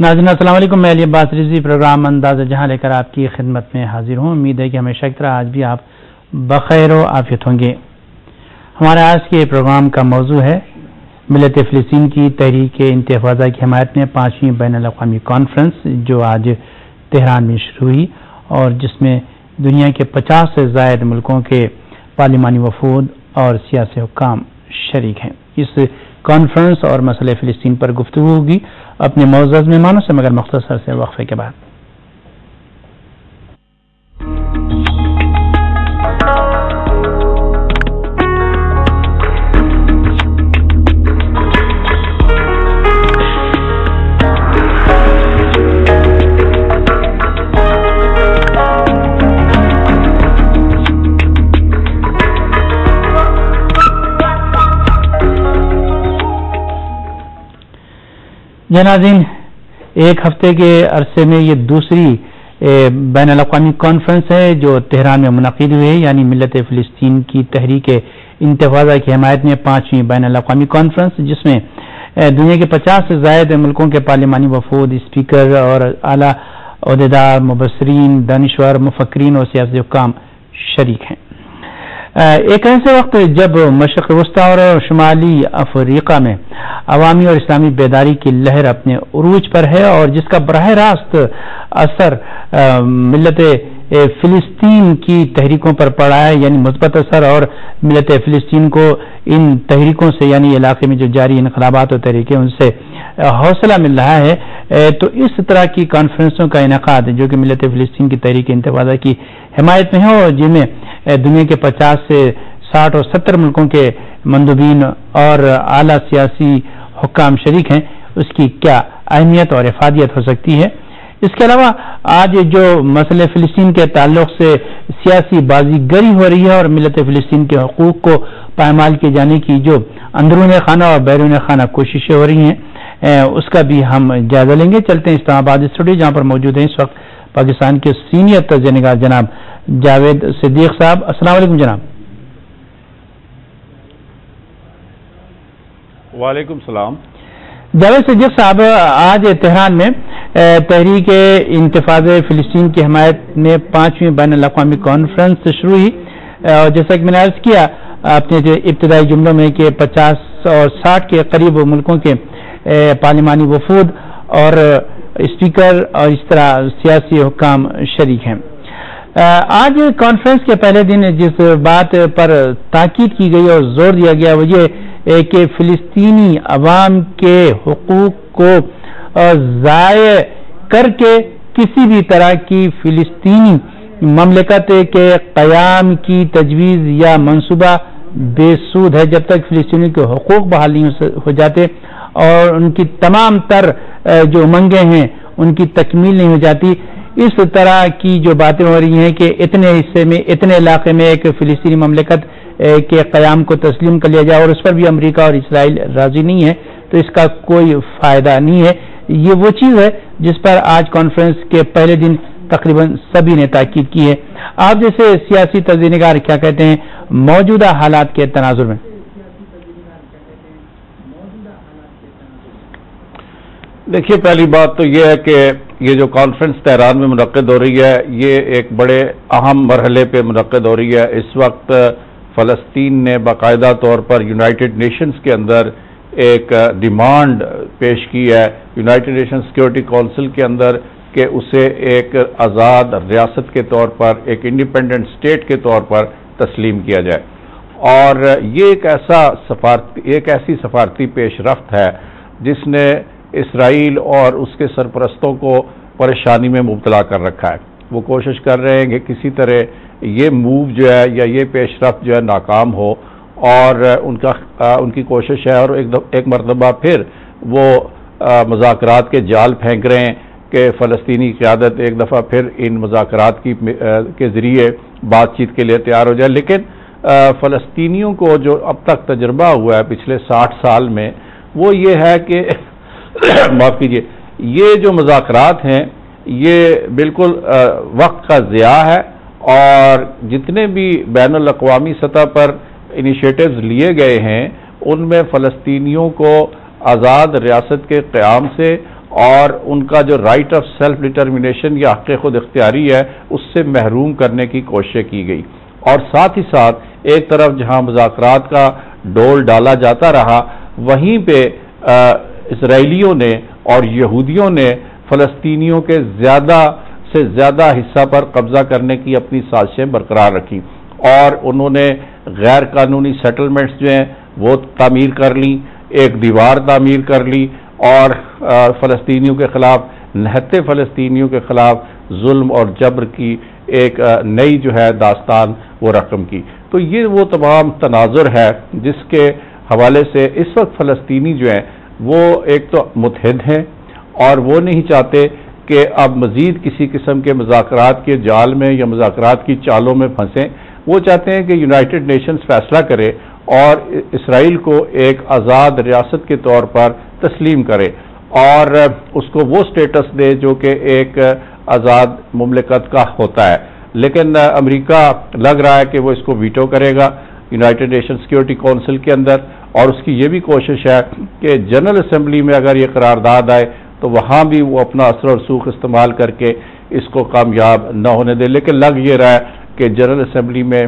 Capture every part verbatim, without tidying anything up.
ناظرین السلام علیکم، میں علی عباس رضوی پروگرام انداز جہاں لے کر آپ کی خدمت میں حاضر ہوں۔ امید ہے کہ ہمیشہ کی طرح آج بھی آپ بخیر و عافیت ہوں گے۔ ہمارے آج کے پروگرام کا موضوع ہے ملت فلسطین کی تحریک انتفاضہ کی حمایت میں پانچویں بین الاقوامی کانفرنس جو آج تہران میں شروع ہوئی اور جس میں دنیا کے پچاس سے زائد ملکوں کے پارلیمانی وفود اور سیاسی حکام شریک ہیں۔ اس کانفرنس اور مسئلہ فلسطین پر گفتگو ہوگی اپنے معزز مہمانوں سے، مگر مختصر سے وقفے کے بعد۔ ناظرین، ایک ہفتے کے عرصے میں یہ دوسری بین الاقوامی کانفرنس ہے جو تہران میں منعقد ہوئی ہے، یعنی ملت فلسطین کی تحریک انتفاضہ کی حمایت میں پانچویں بین الاقوامی کانفرنس، جس میں دنیا کے پچاس سے زائد ملکوں کے پارلیمانی وفود، اسپیکر اور اعلیٰ عہدیدار، مبصرین، دانشور، مفکرین اور سیاسی حکام شریک ہیں۔ ایک ایسے وقت جب مشرق وسطیٰ اور شمالی افریقہ میں عوامی اور اسلامی بیداری کی لہر اپنے عروج پر ہے اور جس کا براہ راست اثر ملت فلسطین کی تحریکوں پر پڑا ہے، یعنی مثبت اثر، اور ملت فلسطین کو ان تحریکوں سے، یعنی علاقے میں جو جاری انقلابات اور تحریکیں ان سے حوصلہ مل رہا ہے، تو اس طرح کی کانفرنسوں کا انعقاد جو کہ ملت فلسطین کی تحریک انتفاضہ کی حمایت میں ہے اور جن میں دنیا کے پچاس سے ساٹھ اور ستر ملکوں کے مندوبین اور اعلیٰ سیاسی حکام شریک ہیں، اس کی کیا اہمیت اور افادیت ہو سکتی ہے۔ اس کے علاوہ آج جو مسئلہ فلسطین کے تعلق سے سیاسی بازی گری ہو رہی ہے اور ملت فلسطین کے حقوق کو پائمال کیے جانے کی جو اندرون خانہ اور بیرون خانہ کوششیں ہو رہی ہیں، اس کا بھی ہم جائزہ لیں گے۔ چلتے ہیں اسلام آباد اسٹوڈیو جہاں پر موجود ہیں اس وقت پاکستان کے سینئر تجزیہ نگار جناب جاوید صدیق صاحب۔ السلام علیکم جناب۔ وعلیکم السلام جاوید صدیق صاحب، آج تہران میں تحریک انتفاضہ فلسطین کی حمایت میں پانچویں بین الاقوامی کانفرنس شروع ہوئی اور جیسا کہ میں نے عرض کیا اپنے ابتدائی جملوں میں کہ پچاس اور ساٹھ کے قریب ملکوں کے پارلیمانی وفود اور اسپیکر اور اس طرح سیاسی حکام شریک ہیں۔ آج کانفرنس کے پہلے دن جس بات پر تاکید کی گئی اور زور دیا گیا وہ یہ کہ فلسطینی عوام کے حقوق کو ضائع کر کے کسی بھی طرح کی فلسطینی مملکت کے قیام کی تجویز یا منصوبہ بے سود ہے جب تک فلسطینی کے حقوق بحال نہیں ہو جاتے اور ان کی تمام تر جو امنگیں ہیں ان کی تکمیل نہیں ہو جاتی۔ اس طرح کی جو باتیں ہو رہی ہیں کہ اتنے حصے میں، اتنے علاقے میں ایک فلسطینی مملکت کے قیام کو تسلیم کر لیا جائے اور اس پر بھی امریکہ اور اسرائیل راضی نہیں ہے، تو اس کا کوئی فائدہ نہیں ہے۔ یہ وہ چیز ہے جس پر آج کانفرنس کے پہلے دن تقریباً سبھی نے تاکید کی ہے۔ آپ جیسے سیاسی تجزیہ نگار کیا کہتے ہیں موجودہ حالات کے تناظر میں؟ دیکھیے، پہلی بات تو یہ ہے کہ یہ جو کانفرنس تہران میں منعقد ہو رہی ہے یہ ایک بڑے اہم مرحلے پہ منعقد ہو رہی ہے۔ اس وقت فلسطین نے باقاعدہ طور پر یونائٹڈ نیشنز کے اندر ایک ڈیمانڈ پیش کی ہے، یونائٹڈ نیشن سیکورٹی کونسل کے اندر، کہ اسے ایک آزاد ریاست کے طور پر، ایک انڈیپینڈنٹ اسٹیٹ کے طور پر تسلیم کیا جائے۔ اور یہ ایک ایسا سفارتی ایک ایسی سفارتی پیش رفت ہے جس نے اسرائیل اور اس کے سرپرستوں کو پریشانی میں مبتلا کر رکھا ہے۔ وہ کوشش کر رہے ہیں کہ کسی طرح یہ موو جو ہے یا یہ پیش رفت جو ہے ناکام ہو، اور ان کا ان کی کوشش ہے اور ایک ایک مرتبہ پھر وہ مذاکرات کے جال پھینک رہے ہیں کہ فلسطینی قیادت ایک دفعہ پھر ان مذاکرات کی کے ذریعے بات چیت کے لیے تیار ہو جائے۔ لیکن فلسطینیوں کو جو اب تک تجربہ ہوا ہے پچھلے ساٹھ سال میں وہ یہ ہے کہ معاف کیجیے، یہ جو مذاکرات ہیں یہ بالکل وقت کا ضیاع ہے، اور جتنے بھی بین الاقوامی سطح پر انیشیٹوز لیے گئے ہیں ان میں فلسطینیوں کو آزاد ریاست کے قیام سے اور ان کا جو رائٹ آف سیلف ڈٹرمنیشن یا حق خود اختیاری ہے اس سے محروم کرنے کی کوشش کی گئی. اور ساتھ ہی ساتھ ایک طرف جہاں مذاکرات کا ڈول ڈالا جاتا رہا وہیں پہ اسرائیلیوں نے اور یہودیوں نے فلسطینیوں کے زیادہ سے زیادہ حصہ پر قبضہ کرنے کی اپنی سازشیں برقرار رکھیں اور انہوں نے غیر قانونی سیٹلمنٹس جو ہیں وہ تعمیر کر لیں, ایک دیوار تعمیر کر لی اور فلسطینیوں کے خلاف, نہتے فلسطینیوں کے خلاف ظلم اور جبر کی ایک نئی جو ہے داستان وہ رقم کی. تو یہ وہ تمام تناظر ہے جس کے حوالے سے اس وقت فلسطینی جو ہیں وہ ایک تو متحد ہیں اور وہ نہیں چاہتے کہ اب مزید کسی قسم کے مذاکرات کے جال میں یا مذاکرات کی چالوں میں پھنسیں. وہ چاہتے ہیں کہ یونائٹڈ نیشنز فیصلہ کرے اور اسرائیل کو ایک آزاد ریاست کے طور پر تسلیم کرے اور اس کو وہ سٹیٹس دے جو کہ ایک آزاد مملکت کا ہوتا ہے. لیکن امریکہ لگ رہا ہے کہ وہ اس کو ویٹو کرے گا یونائٹڈ نیشن سیکورٹی کونسل کے اندر, اور اس کی یہ بھی کوشش ہے کہ جنرل اسمبلی میں اگر یہ قرارداد آئے تو وہاں بھی وہ اپنا اثر و رسوخ استعمال کر کے اس کو کامیاب نہ ہونے دے. لیکن لگ یہ رہا ہے کہ جنرل اسمبلی میں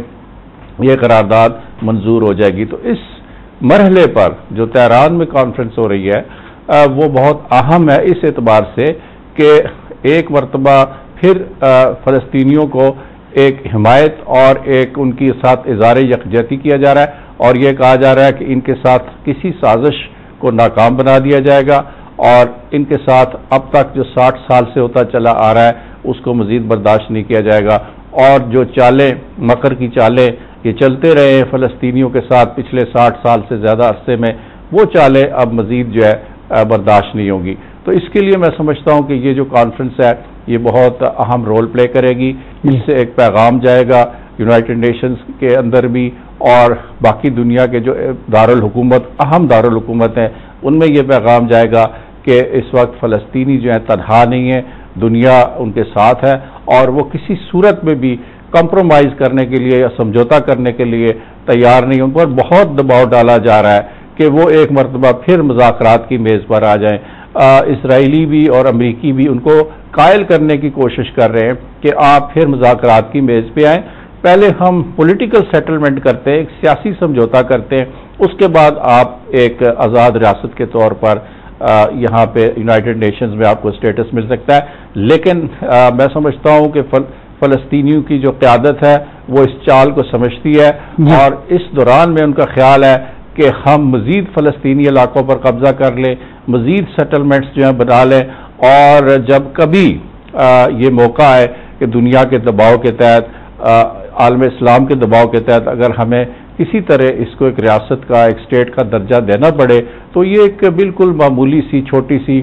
یہ قرارداد منظور ہو جائے گی. تو اس مرحلے پر جو تہران میں کانفرنس ہو رہی ہے وہ بہت اہم ہے اس اعتبار سے کہ ایک مرتبہ پھر فلسطینیوں کو ایک حمایت اور ایک ان کے ساتھ اظہار یکجہتی کیا جا رہا ہے اور یہ کہا جا رہا ہے کہ ان کے ساتھ کسی سازش کو ناکام بنا دیا جائے گا اور ان کے ساتھ اب تک جو ساٹھ سال سے ہوتا چلا آ رہا ہے اس کو مزید برداشت نہیں کیا جائے گا, اور جو چالیں مکر کی چالیں یہ چلتے رہے ہیں فلسطینیوں کے ساتھ پچھلے ساٹھ سال سے زیادہ عرصے میں, وہ چالیں اب مزید جو ہے برداشت نہیں ہوں گی. تو اس کے لیے میں سمجھتا ہوں کہ یہ جو کانفرنس ہے یہ بہت اہم رول پلے کرے گی. اس سے ایک پیغام جائے گا یونائٹڈ نیشنز کے اندر بھی اور باقی دنیا کے جو دارالحکومت اہم دارالحکومت ہیں ان میں یہ پیغام جائے گا کہ اس وقت فلسطینی جو ہیں تنہا نہیں ہیں, دنیا ان کے ساتھ ہے اور وہ کسی صورت میں بھی کمپرومائز کرنے کے لیے یا سمجھوتا کرنے کے لیے تیار نہیں. ان پر بہت دباؤ ڈالا جا رہا ہے کہ وہ ایک مرتبہ پھر مذاکرات کی میز پر آ جائیں. اسرائیلی بھی اور امریکی بھی ان کو قائل کرنے کی کوشش کر رہے ہیں کہ آپ پھر مذاکرات کی میز پہ آئیں, پہلے ہم پولیٹیکل سیٹلمنٹ کرتے ہیں, ایک سیاسی سمجھوتا کرتے ہیں, اس کے بعد آپ ایک آزاد ریاست کے طور پر یہاں پہ یونائٹڈ نیشنز میں آپ کو اسٹیٹس مل سکتا ہے. لیکن میں سمجھتا ہوں کہ فلسطینیوں کی جو قیادت ہے وہ اس چال کو سمجھتی ہے اور اس دوران میں ان کا خیال ہے کہ ہم مزید فلسطینی علاقوں پر قبضہ کر لیں, مزید سیٹلمنٹس جو ہیں بنا لیں, اور جب کبھی یہ موقع ہے کہ دنیا کے دباؤ کے تحت, عالم اسلام کے دباؤ کے تحت اگر ہمیں کسی طرح اس کو ایک ریاست کا, ایک اسٹیٹ کا درجہ دینا پڑے تو یہ ایک بالکل معمولی سی چھوٹی سی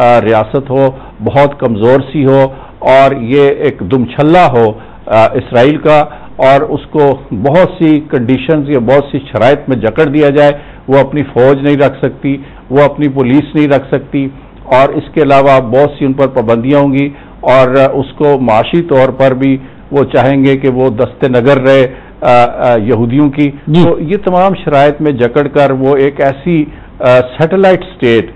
ریاست ہو, بہت کمزور سی ہو اور یہ ایک دم چھلا ہو اسرائیل کا, اور اس کو بہت سی کنڈیشنز یا بہت سی شرائط میں جکڑ دیا جائے. وہ اپنی فوج نہیں رکھ سکتی, وہ اپنی پولیس نہیں رکھ سکتی, اور اس کے علاوہ بہت سی ان پر پابندیاں ہوں گی, اور اس کو معاشی طور پر بھی وہ چاہیں گے کہ وہ دست نگر رہے آ, آ, یہودیوں کی. تو یہ تمام شرائط میں جکڑ کر وہ ایک ایسی سیٹلائٹ اسٹیٹ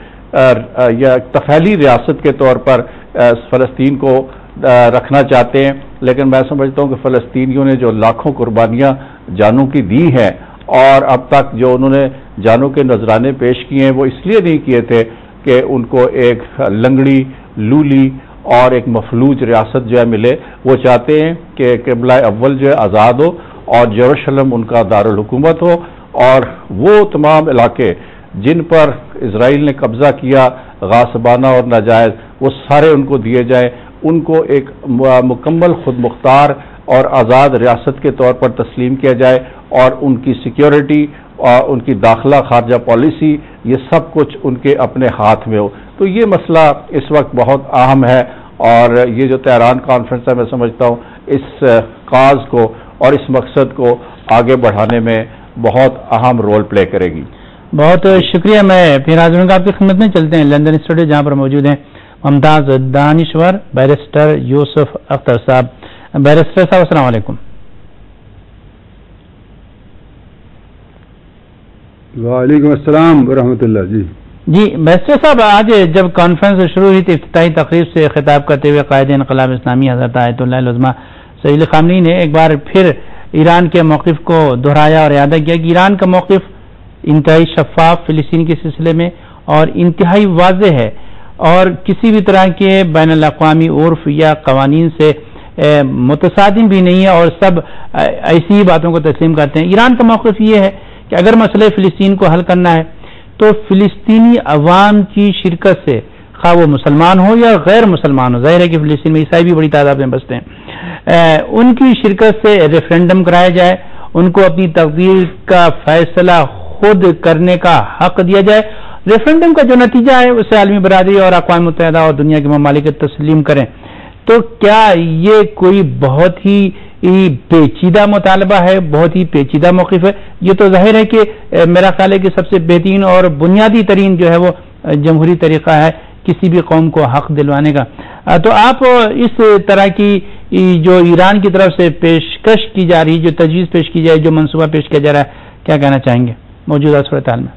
یا طفیلی ریاست کے طور پر فلسطین کو رکھنا چاہتے ہیں. لیکن میں سمجھتا ہوں کہ فلسطینیوں نے جو لاکھوں قربانیاں جانوں کی دی ہیں اور اب تک جو انہوں نے جانوں کے نذرانے پیش کیے ہیں وہ اس لیے نہیں کیے تھے کہ ان کو ایک لنگڑی لولی اور ایک مفلوج ریاست جو ہے ملے. وہ چاہتے ہیں کہ قبلہ اول جو ہے آزاد ہو اور یروشلم ان کا دارالحکومت ہو, اور وہ تمام علاقے جن پر اسرائیل نے قبضہ کیا غاصبانہ اور ناجائز وہ سارے ان کو دیے جائیں, ان کو ایک مکمل خود مختار اور آزاد ریاست کے طور پر تسلیم کیا جائے, اور ان کی سیکیورٹی اور ان کی داخلہ خارجہ پالیسی یہ سب کچھ ان کے اپنے ہاتھ میں ہو. تو یہ مسئلہ اس وقت بہت اہم ہے, اور یہ جو تہران کانفرنس ہے میں سمجھتا ہوں اس کاز کو اور اس مقصد کو آگے بڑھانے میں بہت اہم رول پلے کرے گی. بہت شکریہ. میں پھر حاضر آپ کی خدمت میں چلتے ہیں لندن اسٹوڈیو جہاں پر موجود ہیں ممتاز دانشور بیرسٹر یوسف اختر صاحب. بیرسٹر صاحب السلام علیکم. وعلیکم السلام ورحمۃ اللہ. جی جی بیسٹر صاحب، آج جب کانفرنس شروع ہوئی تھی، افتتاحی تقریب سے خطاب کرتے ہوئے قائد انقلاب اسلامی حضرت آیت اللہ العظمیٰ سید علی خامنئی نے ایک بار پھر ایران کے موقف کو دہرایا اور اعادہ کیا کہ ایران کا موقف انتہائی شفاف فلسطین کے سلسلے میں اور انتہائی واضح ہے اور کسی بھی طرح کے بین الاقوامی عرف یا قوانین سے متصادم بھی نہیں ہے، اور سب ایسی ہی باتوں کو تسلیم کرتے ہیں۔ ایران کا موقف یہ ہے کہ اگر مسئلہ فلسطین کو حل کرنا ہے تو فلسطینی عوام کی شرکت سے، خواہ وہ مسلمان ہو یا غیر مسلمان ہو، ظاہر ہے کہ فلسطین میں عیسائی بھی بڑی تعداد میں بستے ہیں، ان کی شرکت سے ریفرینڈم کرایا جائے، ان کو اپنی تقدیر کا فیصلہ خود کرنے کا حق دیا جائے۔ ریفرینڈم کا جو نتیجہ ہے اسے عالمی برادری اور اقوام متحدہ اور دنیا کے ممالک تسلیم کریں۔ تو کیا یہ کوئی بہت ہی پیچیدہ مطالبہ ہے، بہت ہی پیچیدہ موقف ہے؟ یہ تو ظاہر ہے کہ میرا خیال ہے کہ سب سے بہترین اور بنیادی ترین جو ہے وہ جمہوری طریقہ ہے کسی بھی قوم کو حق دلوانے کا۔ تو آپ اس طرح کی جو ایران کی طرف سے پیشکش کی جا رہی، جو تجویز پیش کی جائے، جو منصوبہ پیش کیا جا رہا ہے، کیا کہنا چاہیں گے موجودہ صورتحال میں؟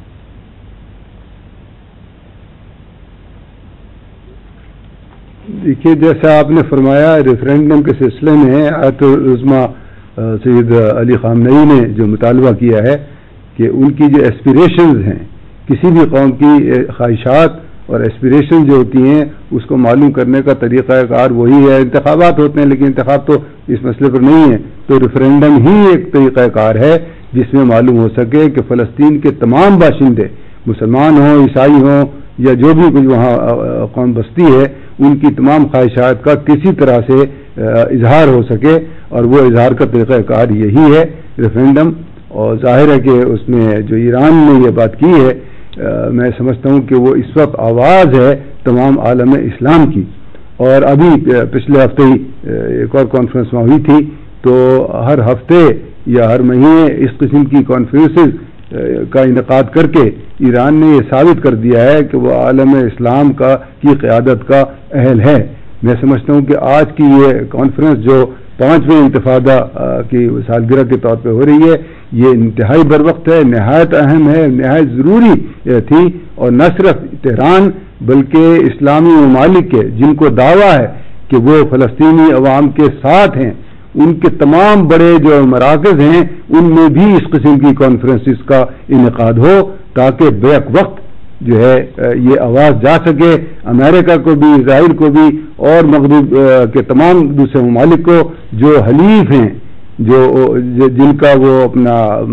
دیکھیے، جیسا آپ نے فرمایا، ریفرینڈم کے سلسلے میں آیت العظمیٰ سید علی خامنئی نے جو مطالبہ کیا ہے کہ ان کی جو ایسپیریشنز ہیں، کسی بھی قوم کی خواہشات اور ایسپیریشن جو ہوتی ہیں اس کو معلوم کرنے کا طریقہ کار وہی ہے۔ انتخابات ہوتے ہیں لیکن انتخاب تو اس مسئلے پر نہیں ہے، تو ریفرینڈم ہی ایک طریقہ کار ہے جس میں معلوم ہو سکے کہ فلسطین کے تمام باشندے، مسلمان ہوں، عیسائی ہوں یا جو بھی کچھ وہاں قوم بستی ہے، ان کی تمام خواہشات کا کسی طرح سے اظہار ہو سکے، اور وہ اظہار کا طریقہ کار یہی ہے ریفرینڈم۔ اور ظاہر ہے کہ اس میں جو ایران نے یہ بات کی ہے، میں سمجھتا ہوں کہ وہ اس وقت آواز ہے تمام عالم اسلام کی۔ اور ابھی پچھلے ہفتے ہی ایک اور کانفرنس وہاں ہوئی تھی، تو ہر ہفتے یا ہر مہینے اس قسم کی کانفرنسز کا انعقاد کر کے ایران نے یہ ثابت کر دیا ہے کہ وہ عالم اسلام کا کی قیادت کا اہل ہے۔ میں سمجھتا ہوں کہ آج کی یہ کانفرنس جو پانچویں انتفاضہ کی سالگرہ کے طور پہ ہو رہی ہے، یہ انتہائی بروقت ہے، نہایت اہم ہے، نہایت ضروری تھی، اور نہ صرف تہران بلکہ اسلامی ممالک کے جن کو دعویٰ ہے کہ وہ فلسطینی عوام کے ساتھ ہیں، ان کے تمام بڑے جو مراکز ہیں ان میں بھی اس قسم کی کانفرنسز کا انعقاد ہو، تاکہ بیک وقت جو ہے یہ آواز جا سکے امریکہ کو بھی، اسرائیل کو بھی، اور مغرب کے تمام دوسرے ممالک کو جو حلیف ہیں، جو جن کا وہ اپنا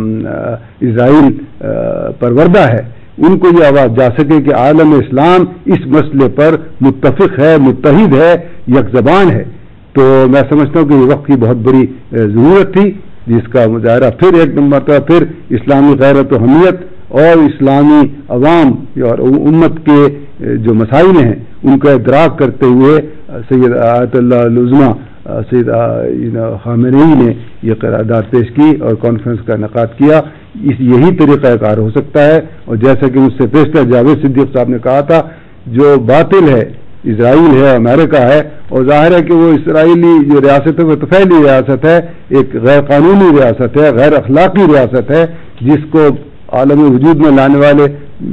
اسرائیل پروردہ ہے، ان کو یہ آواز جا سکے کہ عالم اسلام اس مسئلے پر متفق ہے، متحد ہے، یک زبان ہے۔ تو میں سمجھتا ہوں کہ یہ وقت کی بہت بڑی ضرورت تھی، جس کا مظاہرہ پھر ایک مرتبہ پھر اسلامی غیرت و حمیت اور اسلامی عوام اور امت کے جو مسائل ہیں ان کا ادراک کرتے ہوئے سید آیت اللہ العظمیٰ سید خامنئی نے یہ قرارداد پیش کی اور کانفرنس کا انعقاد کیا۔ اس یہی طریقہ کار ہو سکتا ہے، اور جیسا کہ مجھ سے پیشتر جاوید صدیق صاحب نے کہا تھا، جو باطل ہے اسرائیل ہے، امریکہ ہے، اور ظاہر ہے کہ وہ اسرائیلی جو ریاست ہے وہ طفیلی ریاست ہے، ایک غیر قانونی ریاست ہے، غیر اخلاقی ریاست ہے، جس کو عالم وجود میں لانے والے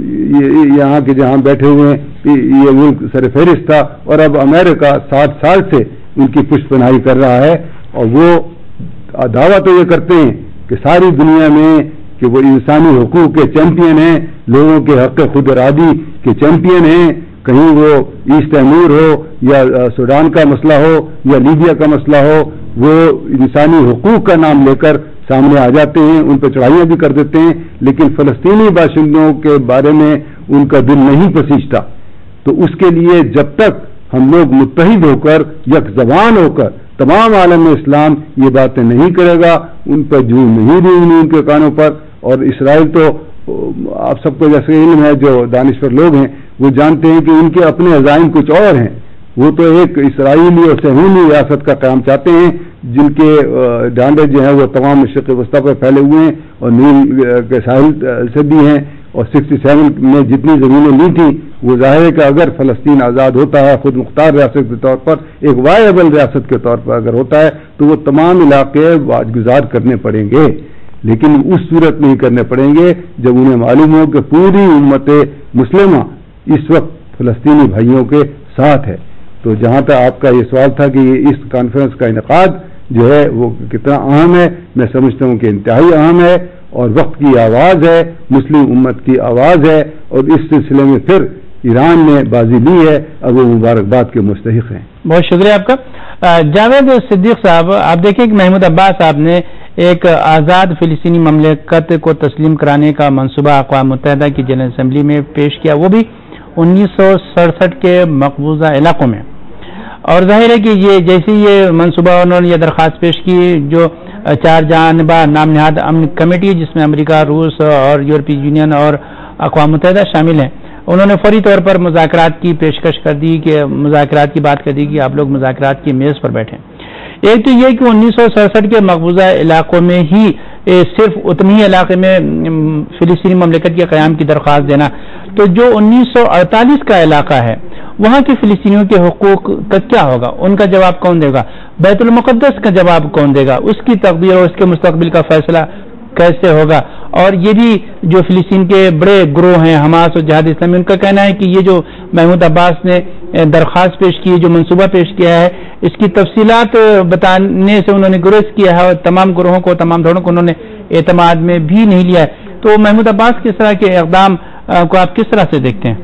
یہاں کے جہاں بیٹھے ہوئے ہیں یہ ملک سر فہرست تھا، اور اب امریکہ ساٹھ سال سے ان کی پشت پناہی کر رہا ہے، اور وہ دعویٰ تو یہ کرتے ہیں کہ ساری دنیا میں کہ وہ انسانی حقوق کے چیمپئن ہیں، لوگوں کے حق خود ارادی کے چیمپئن ہیں۔ کہیں وہ ایسٹ تیمور ہو یا سوڈان کا مسئلہ ہو یا لیبیا کا مسئلہ ہو، وہ انسانی حقوق کا نام لے کر سامنے آ جاتے ہیں، ان پہ چڑھائیاں بھی کر دیتے ہیں، لیکن فلسطینی باشندوں کے بارے میں ان کا دل نہیں پسیجتا۔ تو اس کے لیے جب تک ہم لوگ متحد ہو کر، یک زبان ہو کر، تمام عالم اسلام یہ باتیں نہیں کرے گا، ان پر جو نہیں رہی ان کے کانوں پر۔ اور اسرائیل تو آپ سب کو جیسے علم ہے، جو دانشور لوگ ہیں وہ جانتے ہیں کہ ان کے اپنے عزائم کچھ اور ہیں۔ وہ تو ایک اسرائیلی اور صہیونی ریاست کا قیام چاہتے ہیں، جن کے ڈانڈے جو ہیں وہ تمام مشرق وسطیٰ پر پھیلے ہوئے ہیں اور نیل کے ساحل سے بھی ہیں، اور سکسٹی سیون میں جتنی زمینیں لی تھیں وہ ظاہر ہے کہ اگر فلسطین آزاد ہوتا ہے خود مختار ریاست کے طور پر، ایک وائبل ریاست کے طور پر اگر ہوتا ہے، تو وہ تمام علاقے واج گزار کرنے پڑیں گے۔ لیکن اس صورت میں ہی کرنے پڑیں گے جب انہیں معلوم ہو کہ پوری امت مسلمہ اس وقت فلسطینی بھائیوں کے ساتھ ہے. تو جہاں تک آپ کا یہ سوال تھا کہ اس کانفرنس کا انعقاد جو ہے وہ کتنا اہم ہے، میں سمجھتا ہوں کہ انتہائی اہم ہے اور وقت کی آواز ہے، مسلم امت کی آواز ہے، اور اس سلسلے میں پھر ایران نے بازی لی ہے، اب وہ مبارکباد کے مستحق ہیں. بہت شکریہ آپ کا. جاوید صدیق صاحب، آپ دیکھیں کہ محمود عباس صاحب نے ایک آزاد فلسطینی مملکت کو تسلیم کرانے کا منصوبہ اقوام متحدہ کی جنرل اسمبلی میں پیش کیا، وہ بھی انیس سو سڑسٹھ کے مقبوضہ علاقوں میں. اور ظاہر ہے کہ یہ جیسی یہ منصوبہ انہوں نے یہ درخواست پیش کی، جو چار جانبہ نام نہاد امن کمیٹی جس میں امریکہ، روس اور یورپی یونین اور اقوام متحدہ شامل ہیں، انہوں نے فوری طور پر مذاکرات کی پیشکش کر دی کہ مذاکرات کی بات کر دی کہ آپ لوگ مذاکرات کی میز پر بیٹھیں. ایک تو یہ کہ انیس سو سڑسٹھ کے مقبوضہ علاقوں میں ہی صرف اتنی ہی علاقے میں فلسطینی مملکت کے قیام کی درخواست دینا، تو جو انیس سو اڑتالیس کا علاقہ ہے وہاں کے فلسطینیوں کے حقوق کا کیا ہوگا؟ ان کا جواب کون دے گا؟ بیت المقدس کا جواب کون دے گا؟ اس کی تقدیر اور اس کے مستقبل کا فیصلہ کیسے ہوگا؟ اور یہ بھی جو فلسطین کے بڑے گروہ ہیں حماس اور جہاد اسلامی، ان کا کہنا ہے کہ یہ جو محمود عباس نے درخواست پیش کی، جو منصوبہ پیش کیا ہے، اس کی تفصیلات بتانے سے انہوں نے گریز کیا ہے اور تمام گروہوں کو، تمام دھڑوں کو انہوں نے اعتماد میں بھی نہیں لیا ہے. تو محمود عباس کس طرح کے اقدام کو آپ کس طرح سے دیکھتے ہیں؟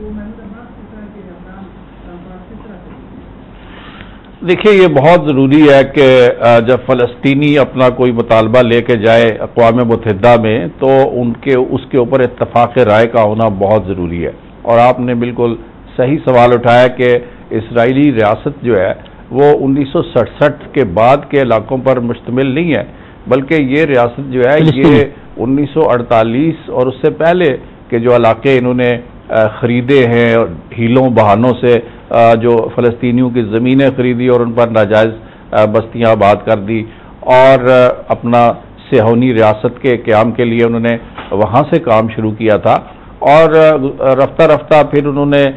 دیکھیے، یہ بہت ضروری ہے کہ جب فلسطینی اپنا کوئی مطالبہ لے کے جائے اقوام متحدہ میں تو ان کے اس کے اوپر اتفاق رائے کا ہونا بہت ضروری ہے. اور آپ نے بالکل صحیح سوال اٹھایا کہ اسرائیلی ریاست جو ہے وہ انیس سو سڑسٹھ کے بعد کے علاقوں پر مشتمل نہیں ہے، بلکہ یہ ریاست جو ہے یہ انیس سو اڑتالیس اور اس سے پہلے کے جو علاقے انہوں نے خریدے ہیں اور ہیلوں بہانوں سے جو فلسطینیوں کی زمینیں خریدی اور ان پر ناجائز بستیاں آباد کر دی، اور اپنا صہیونی ریاست کے قیام کے لیے انہوں نے وہاں سے کام شروع کیا تھا. اور رفتہ رفتہ پھر انہوں نے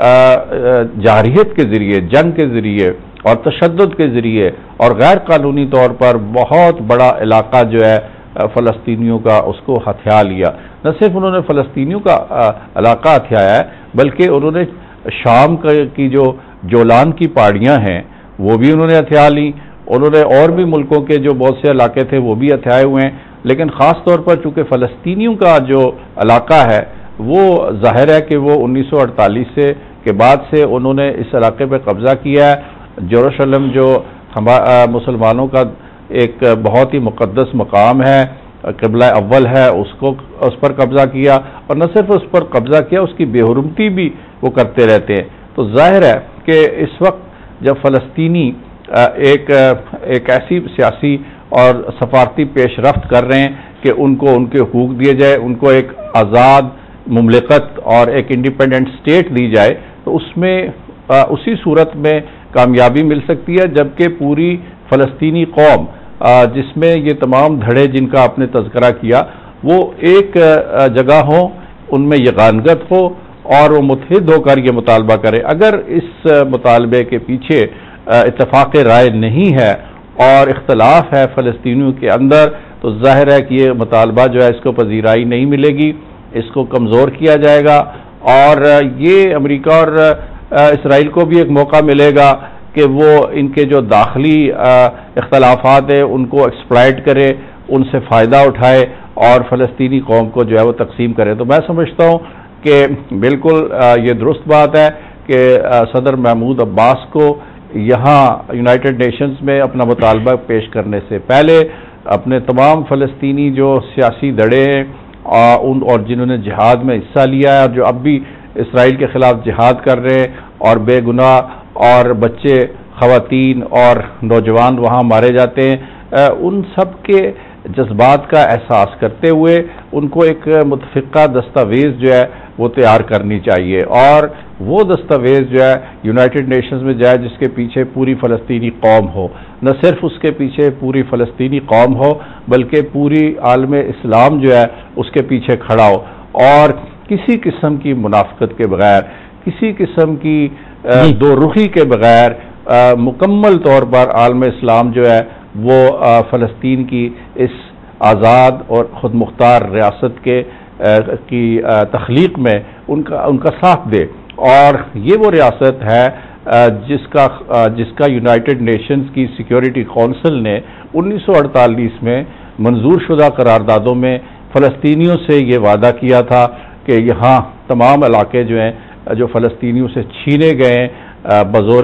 جارحیت کے ذریعے، جنگ کے ذریعے اور تشدد کے ذریعے اور غیر قانونی طور پر بہت بڑا علاقہ جو ہے فلسطینیوں کا اس کو ہتھیا لیا. نہ صرف انہوں نے فلسطینیوں کا علاقہ ہتھیایا ہے بلکہ انہوں نے شام کی جو جولان کی پہاڑیاں ہیں وہ بھی انہوں نے ہتھیا لیں. انہوں نے اور بھی ملکوں کے جو بہت سے علاقے تھے وہ بھی ہتھیائے ہوئے ہیں، لیکن خاص طور پر چونکہ فلسطینیوں کا جو علاقہ ہے وہ ظاہر ہے کہ وہ انیس سو اڑتالیس سے کے بعد سے انہوں نے اس علاقے پہ قبضہ کیا ہے. یروشلم جو مسلمانوں کا ایک بہت ہی مقدس مقام ہے، قبلہ اول ہے، اس کو اس پر قبضہ کیا، اور نہ صرف اس پر قبضہ کیا، اس کی بے حرمتی بھی وہ کرتے رہتے ہیں. تو ظاہر ہے کہ اس وقت جب فلسطینی ایک ایک ایسی سیاسی اور سفارتی پیش رفت کر رہے ہیں کہ ان کو ان کے حقوق دیے جائے، ان کو ایک آزاد مملکت اور ایک انڈیپینڈنٹ اسٹیٹ دی جائے، تو اس میں اسی صورت میں کامیابی مل سکتی ہے جبکہ پوری فلسطینی قوم جس میں یہ تمام دھڑے جن کا آپ نے تذکرہ کیا وہ ایک جگہ ہوں، ان میں یگانگت ہو اور وہ متحد ہو کر یہ مطالبہ کرے. اگر اس مطالبے کے پیچھے اتفاق رائے نہیں ہے اور اختلاف ہے فلسطینیوں کے اندر تو ظاہر ہے کہ یہ مطالبہ جو ہے اس کو پذیرائی نہیں ملے گی، اس کو کمزور کیا جائے گا، اور یہ امریکہ اور اسرائیل کو بھی ایک موقع ملے گا کہ وہ ان کے جو داخلی اختلافات ہیں ان کو ایکسپلائٹ کرے، ان سے فائدہ اٹھائے اور فلسطینی قوم کو جو ہے وہ تقسیم کرے. تو میں سمجھتا ہوں کہ بالکل یہ درست بات ہے کہ صدر محمود عباس کو یہاں یونائٹڈ نیشنز میں اپنا مطالبہ پیش کرنے سے پہلے اپنے تمام فلسطینی جو سیاسی دھڑے ہیں اور جنہوں نے جہاد میں حصہ لیا ہے اور جو اب بھی اسرائیل کے خلاف جہاد کر رہے ہیں اور بے گناہ اور بچے، خواتین اور نوجوان وہاں مارے جاتے ہیں، ان سب کے جذبات کا احساس کرتے ہوئے ان کو ایک متفقہ دستاویز جو ہے وہ تیار کرنی چاہیے، اور وہ دستاویز جو ہے یونائٹڈ نیشنز میں جائے جس کے پیچھے پوری فلسطینی قوم ہو، نہ صرف اس کے پیچھے پوری فلسطینی قوم ہو بلکہ پوری عالم اسلام جو ہے اس کے پیچھے کھڑا ہو، اور کسی قسم کی منافقت کے بغیر، کسی قسم کی دو رخی کے بغیر مکمل طور پر عالم اسلام جو ہے وہ فلسطین کی اس آزاد اور خود مختار ریاست کے کی تخلیق میں ان کا ان کا ساتھ دے. اور یہ وہ ریاست ہے جس کا جس کا یونائٹڈ نیشنز کی سیکیورٹی کونسل نے انیس سو اڑتالیس میں منظور شدہ قراردادوں میں فلسطینیوں سے یہ وعدہ کیا تھا کہ یہاں تمام علاقے جو ہیں جو فلسطینیوں سے چھینے گئے بزور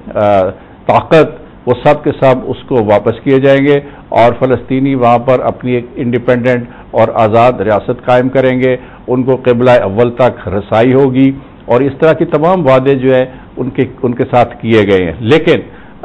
طاقت وہ سب کے سب اس کو واپس کیے جائیں گے اور فلسطینی وہاں پر اپنی ایک انڈیپینڈنٹ اور آزاد ریاست قائم کریں گے. ان کو قبلہ اول تک رسائی ہوگی اور اس طرح کی تمام وعدے جو ہیں ان کے ان کے ساتھ کیے گئے ہیں. لیکن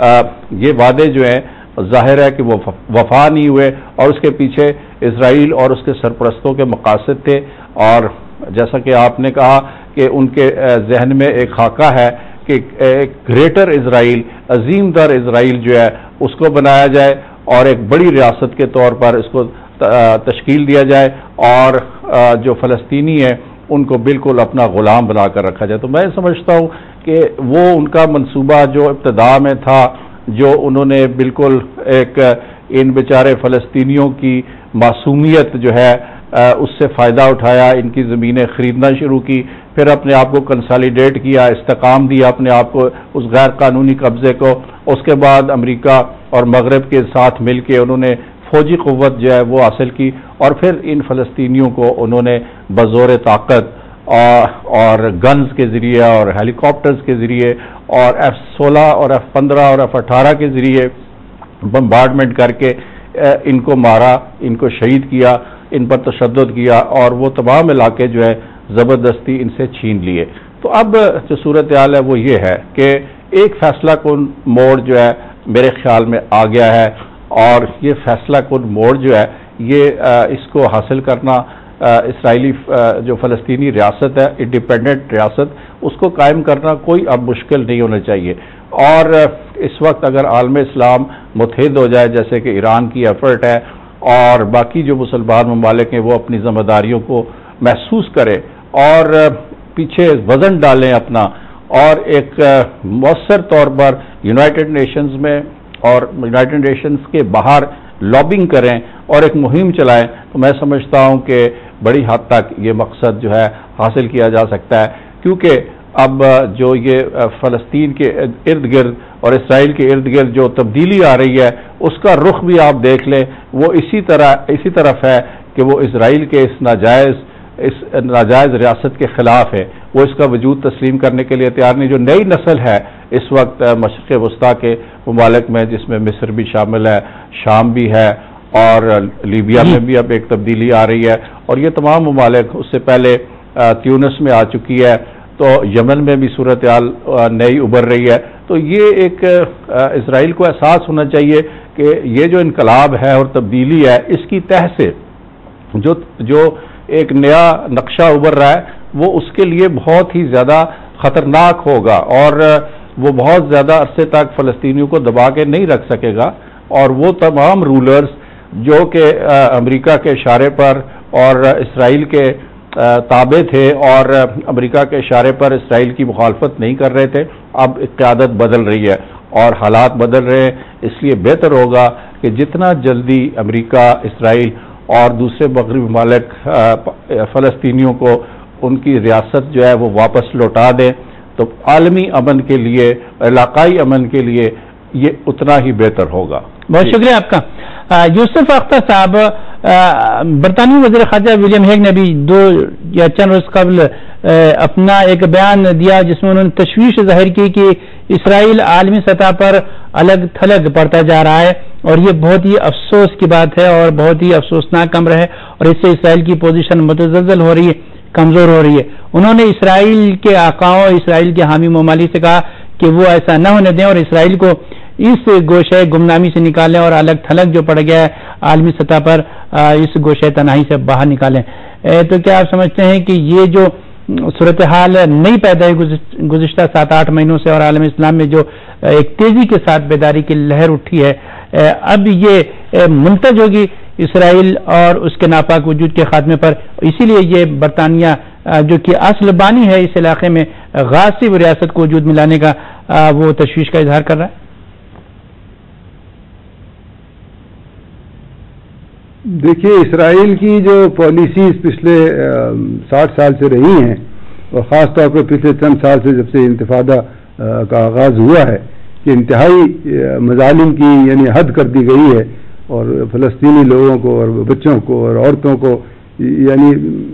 یہ وعدے جو ہیں ظاہر ہے کہ وہ وفا نہیں ہوئے اور اس کے پیچھے اسرائیل اور اس کے سرپرستوں کے مقاصد تھے. اور جیسا کہ آپ نے کہا کہ ان کے ذہن میں ایک خاکہ ہے کہ ایک گریٹر اسرائیل، عظیم تر اسرائیل جو ہے اس کو بنایا جائے اور ایک بڑی ریاست کے طور پر اس کو تشکیل دیا جائے اور جو فلسطینی ہیں ان کو بالکل اپنا غلام بنا کر رکھا جائے. تو میں سمجھتا ہوں کہ وہ ان کا منصوبہ جو ابتدا میں تھا، جو انہوں نے بالکل ایک ان بیچارے فلسطینیوں کی معصومیت جو ہے اس سے فائدہ اٹھایا، ان کی زمینیں خریدنا شروع کی، پھر اپنے آپ کو کنسالیڈیٹ کیا، استحکام دیا اپنے آپ کو اس غیر قانونی قبضے کو. اس کے بعد امریکہ اور مغرب کے ساتھ مل کے انہوں نے فوجی قوت جو ہے وہ حاصل کی اور پھر ان فلسطینیوں کو انہوں نے بزور طاقت اور گنز کے ذریعے اور ہیلی کاپٹرز کے ذریعے اور ایف سولہ اور ایف پندرہ اور ایف اٹھارہ کے ذریعے بمبارڈمنٹ کر کے ان کو مارا، ان کو شہید کیا، ان پر تشدد کیا اور وہ تمام علاقے جو ہے زبردستی ان سے چھین لیے. تو اب جو صورتحال ہے وہ یہ ہے کہ ایک فیصلہ کن موڑ جو ہے میرے خیال میں آ گیا ہے اور یہ فیصلہ کن موڑ جو ہے یہ اس کو حاصل کرنا اسرائیلی جو فلسطینی ریاست ہے، انڈیپینڈنٹ ریاست، اس کو قائم کرنا کوئی اب مشکل نہیں ہونا چاہیے. اور اس وقت اگر عالم اسلام متحد ہو جائے جیسے کہ ایران کی ایفرٹ ہے اور باقی جو مسلمان ممالک ہیں وہ اپنی ذمہ داریوں کو محسوس کرے اور پیچھے وزن ڈالیں اپنا اور ایک مؤثر طور پر یونائٹڈ نیشنز میں اور یونائٹڈ نیشنز کے باہر لابنگ کریں اور ایک مہم چلائیں، تو میں سمجھتا ہوں کہ بڑی حد تک یہ مقصد جو ہے حاصل کیا جا سکتا ہے. کیونکہ اب جو یہ فلسطین کے ارد گرد اور اسرائیل کے ارد گرد جو تبدیلی آ رہی ہے اس کا رخ بھی آپ دیکھ لیں، وہ اسی طرح اسی طرف ہے کہ وہ اسرائیل کے اس ناجائز اس ناجائز ریاست کے خلاف ہے. وہ اس کا وجود تسلیم کرنے کے لیے تیار نہیں. جو نئی نسل ہے اس وقت مشرق وسطیٰ کے ممالک میں، جس میں مصر بھی شامل ہے، شام بھی ہے اور لیبیا میں بھی اب ایک تبدیلی آ رہی ہے اور یہ تمام ممالک اس سے پہلے تیونس میں آ چکی ہے، تو یمن میں بھی صورتحال نئی ابھر رہی ہے. تو یہ ایک اسرائیل کو احساس ہونا چاہیے کہ یہ جو انقلاب ہے اور تبدیلی ہے اس کی تہ سے جو جو ایک نیا نقشہ ابھر رہا ہے وہ اس کے لیے بہت ہی زیادہ خطرناک ہوگا اور وہ بہت زیادہ عرصے تک فلسطینیوں کو دبا کے نہیں رکھ سکے گا. اور وہ تمام رولرز جو کہ امریکہ کے اشارے پر اور اسرائیل کے تابع تھے اور امریکہ کے اشارے پر اسرائیل کی مخالفت نہیں کر رہے تھے، اب قیادت بدل رہی ہے اور حالات بدل رہے ہیں. اس لیے بہتر ہوگا کہ جتنا جلدی امریکہ، اسرائیل اور دوسرے مغربی ممالک فلسطینیوں کو ان کی ریاست جو ہے وہ واپس لوٹا دیں تو عالمی امن کے لیے، علاقائی امن کے لیے یہ اتنا ہی بہتر ہوگا. بہت شکریہ آپ کا. یوسف اختر صاحب، برطانوی وزیر خارجہ ولیم ہیگ نے بھی دو یا چند روز قبل اپنا ایک بیان دیا جس میں انہوں نے تشویش ظاہر کی کہ اسرائیل عالمی سطح پر الگ تھلگ پڑتا جا رہا ہے اور یہ بہت ہی افسوس کی بات ہے اور بہت ہی افسوسناک امر ہے اور اس سے اسرائیل کی پوزیشن متزلزل ہو رہی ہے، کمزور ہو رہی ہے. انہوں نے اسرائیل کے آقاؤں، اسرائیل کے حامی ممالک سے کہا کہ وہ ایسا نہ ہونے دیں اور اسرائیل کو اس گوشہ گمنامی سے نکالیں اور الگ تھلگ جو پڑ گیا ہے عالمی سطح پر اس گوشہ تنہائی سے باہر نکالیں. تو کیا آپ سمجھتے ہیں کہ یہ جو صورتحال نئی پیدا ہے گزشتہ سات آٹھ مہینوں سے اور عالم اسلام میں جو ایک تیزی کے ساتھ بیداری کی لہر اٹھی ہے، اب یہ منتج ہوگی اسرائیل اور اس کے ناپاک وجود کے خاتمے پر؟ اسی لیے یہ برطانیہ جو کہ اصل بانی ہے اس علاقے میں غاصب ریاست کو وجود میں لانے کا وہ تشویش کا اظہار کر رہا ہے. دیکھیے اسرائیل کی جو پالیسیز پچھلے ساٹھ سال سے رہی ہیں اور خاص طور پر پچھلے چند سال سے جب سے انتفاضہ کا آغاز ہوا ہے کہ انتہائی مظالم کی یعنی حد کر دی گئی ہے اور فلسطینی لوگوں کو اور بچوں کو اور عورتوں کو یعنی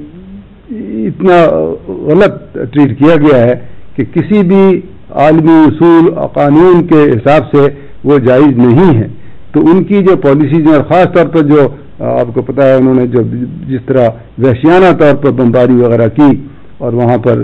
اتنا غلط ٹریٹ کیا گیا ہے کہ کسی بھی عالمی اصول قانون کے حساب سے وہ جائز نہیں ہے. تو ان کی جو پالیسیز ہیں اور خاص طور پر جو آپ کو پتہ ہے انہوں نے جو جس طرح وحشیانہ طور پر بمباری وغیرہ کی اور وہاں پر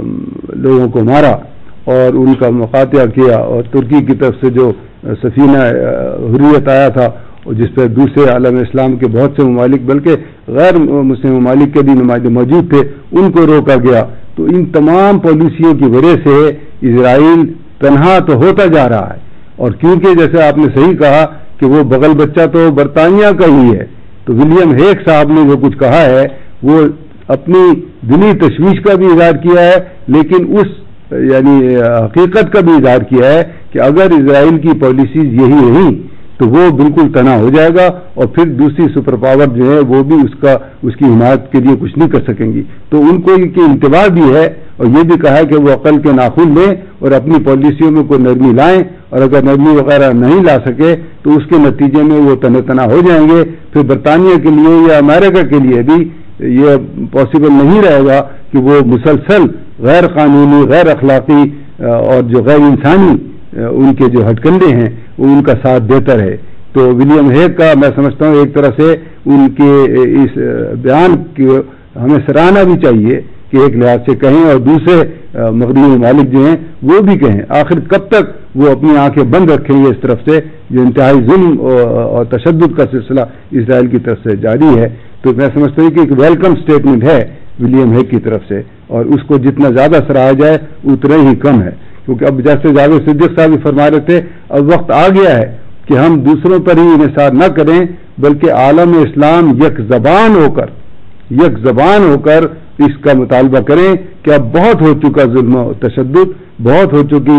لوگوں کو مارا اور ان کا مقاطعہ کیا اور ترکی کی طرف سے جو سفینہ حریت آیا تھا جس پر دوسرے عالم اسلام کے بہت سے ممالک بلکہ غیر مسلم ممالک کے بھی نمائندے موجود تھے ان کو روکا گیا. تو ان تمام پالیسیوں کی وجہ سے اسرائیل تنہا تو ہوتا جا رہا ہے اور کیونکہ جیسے آپ نے صحیح کہا کہ وہ بغل بچہ تو برطانیہ کا ہی ہے تو ولیم ہیگ صاحب نے جو کچھ کہا ہے وہ اپنی دلی تشویش کا بھی اظہار کیا ہے لیکن اس یعنی حقیقت کا بھی اظہار کیا ہے کہ اگر اسرائیل کی پالیسیز یہی رہیں تو وہ بالکل تنہا ہو جائے گا اور پھر دوسری سپر پاور جو ہے وہ بھی اس کا اس کی حمایت کے لیے کچھ نہیں کر سکیں گی. تو ان کو یہ انتباہ بھی ہے اور یہ بھی کہا ہے کہ وہ عقل کے ناخن لیں اور اپنی پالیسیوں میں کوئی نرمی لائیں اور اگر نرمی وغیرہ نہیں لا سکے تو اس کے نتیجے میں وہ تنہ تنہا ہو جائیں گے. پھر برطانیہ کے لیے یا امریکہ کے لیے بھی یہ پاسبل نہیں رہے گا کہ وہ مسلسل غیر قانونی غیر اخلاقی اور جو غیر انسانی ان کے جو ہٹ کنڈے ہیں ان کا ساتھ دیتا رہے. تو ولیم ہیگ کا میں سمجھتا ہوں ایک طرح سے ان کے اس بیان کو ہمیں سراہنا بھی چاہیے کہ ایک لحاظ سے کہیں اور دوسرے مغربی ممالک جو ہیں وہ بھی کہیں. آخر کب تک وہ اپنی آنکھیں بند رکھیں گے اس طرف سے جو انتہائی ظلم اور تشدد کا سلسلہ اسرائیل کی طرف سے جاری ہے. تو میں سمجھتا ہوں کہ ایک ویلکم سٹیٹمنٹ ہے ولیم ہیگ کی طرف سے اور اس کو جتنا زیادہ سراہا جائے اتنا ہی کم ہے کیونکہ اب جیسے جاوید صدیق صاحب بھی فرما رہے تھے اب وقت آ گیا ہے کہ ہم دوسروں پر ہی انحصار نہ کریں بلکہ عالم اسلام یک زبان ہو کر یک زبان ہو کر اس کا مطالبہ کریں کہ اب بہت ہو چکا ظلم و تشدد بہت ہو چکی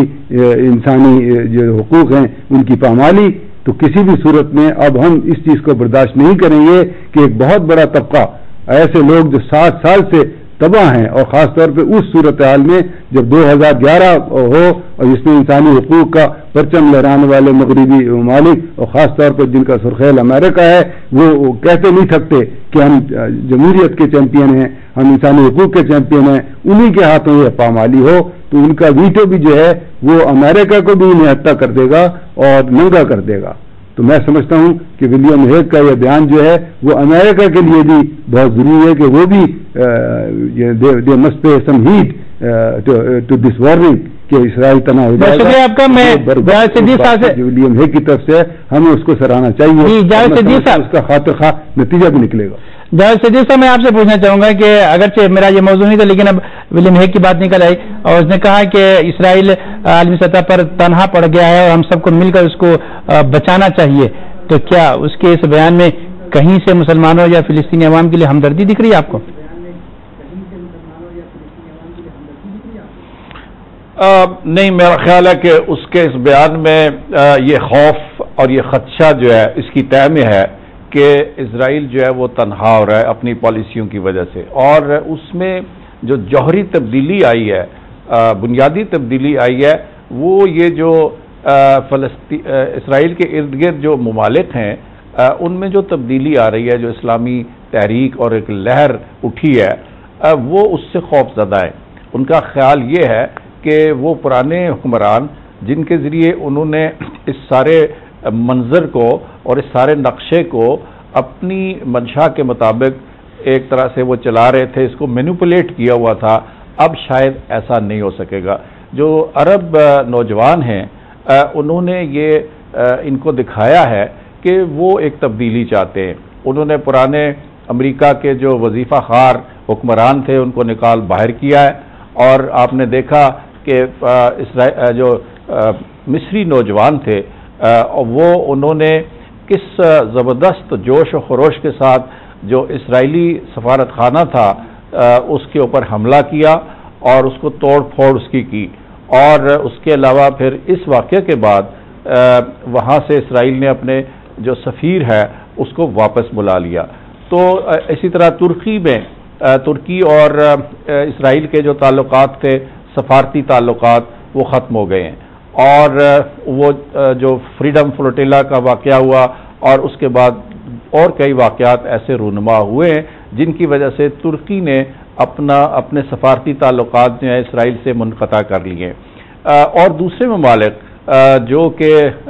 انسانی جو حقوق ہیں ان کی پامالی. تو کسی بھی صورت میں اب ہم اس چیز کو برداشت نہیں کریں گے کہ ایک بہت بڑا طبقہ ایسے لوگ جو سات سال سے تباہ ہیں اور خاص طور پہ اس صورتحال میں جب دو ہزار گیارہ ہو اور جس میں انسانی حقوق کا پرچم لہرانے والے مغربی ممالک اور خاص طور پر جن کا سرخیل امریکہ ہے وہ کہتے نہیں تھکتے کہ ہم جمہوریت کے چیمپئن ہیں ہم انسانی حقوق کے چیمپئن ہیں انہی کے ہاتھوں یہ پامالی ہو تو ان کا ویٹو بھی جو ہے وہ امریکہ کو بھی نہتا کر دے گا اور ننگا کر دے گا. تو میں سمجھتا ہوں کہ ولیم ہیگ کا یہ بیان جو ہے وہ امریکہ کے لیے بھی بہت ضروری ہے کہ وہ بھی دے must pay some heed to this warning کہ اسرائیل تنہا ہو جائے گا. آپ کا میں جاوید صدیق صاحب سے ولیم ہیگ کی طرف سے ہمیں اس کو سراہنا چاہیے جاوید صدیق صاحب اس کا خاطر خواہ نتیجہ بھی نکلے گا. جاوید صدیق صاحب میں آپ سے پوچھنا چاہوں گا کہ اگرچہ میرا یہ موضوع نہیں تھا لیکن اب ولیم ہیگ کی بات نکل آئی اور اس نے کہا کہ اسرائیل عالمی سطح پر تنہا پڑ گیا ہے اور ہم سب کو مل کر اس کو بچانا چاہیے. تو کیا اس کے اس بیان میں کہیں سے مسلمانوں یا فلسطینی عوام کے لیے ہمدردی دکھ رہی ہے آپ کو؟ آ, نہیں میرا خیال ہے کہ اس کے اس بیان میں آ, یہ خوف اور یہ خدشہ جو ہے اس کی طے میں ہے کہ اسرائیل جو ہے وہ تنہا ہو رہا ہے اپنی پالیسیوں کی وجہ سے اور اس میں جو جوہری تبدیلی آئی ہے آ, بنیادی تبدیلی آئی ہے وہ یہ جو فلسطین اسرائیل کے ارد گرد جو ممالک ہیں آ, ان میں جو تبدیلی آ رہی ہے جو اسلامی تحریک اور ایک لہر اٹھی ہے آ, وہ اس سے خوف زدہ ہے. ان کا خیال یہ ہے کہ وہ پرانے حکمران جن کے ذریعے انہوں نے اس سارے منظر کو اور اس سارے نقشے کو اپنی منشا کے مطابق ایک طرح سے وہ چلا رہے تھے اس کو مینوپولیٹ کیا ہوا تھا اب شاید ایسا نہیں ہو سکے گا. جو عرب نوجوان ہیں انہوں نے یہ ان کو دکھایا ہے کہ وہ ایک تبدیلی چاہتے ہیں. انہوں نے پرانے امریکہ کے جو وظیفہ خوار حکمران تھے ان کو نکال باہر کیا ہے اور آپ نے دیکھا کہ اسرائیل جو مصری نوجوان تھے وہ انہوں نے کس زبردست جوش و خروش کے ساتھ جو اسرائیلی سفارت خانہ تھا اس کے اوپر حملہ کیا اور اس کو توڑ پھوڑ اس کی کی اور اس کے علاوہ پھر اس واقعے کے بعد وہاں سے اسرائیل نے اپنے جو سفیر ہے اس کو واپس بلا لیا. تو اسی طرح ترکی میں ترکی اور اسرائیل کے جو تعلقات تھے، سفارتی تعلقات، وہ ختم ہو گئے ہیں. اور وہ جو فریڈم فلوٹیلا کا واقعہ ہوا اور اس کے بعد اور کئی واقعات ایسے رونما ہوئے ہیں جن کی وجہ سے ترکی نے اپنا اپنے سفارتی تعلقات جو ہیں اسرائیل سے منقطع کر لیے. اور دوسرے ممالک جو کہ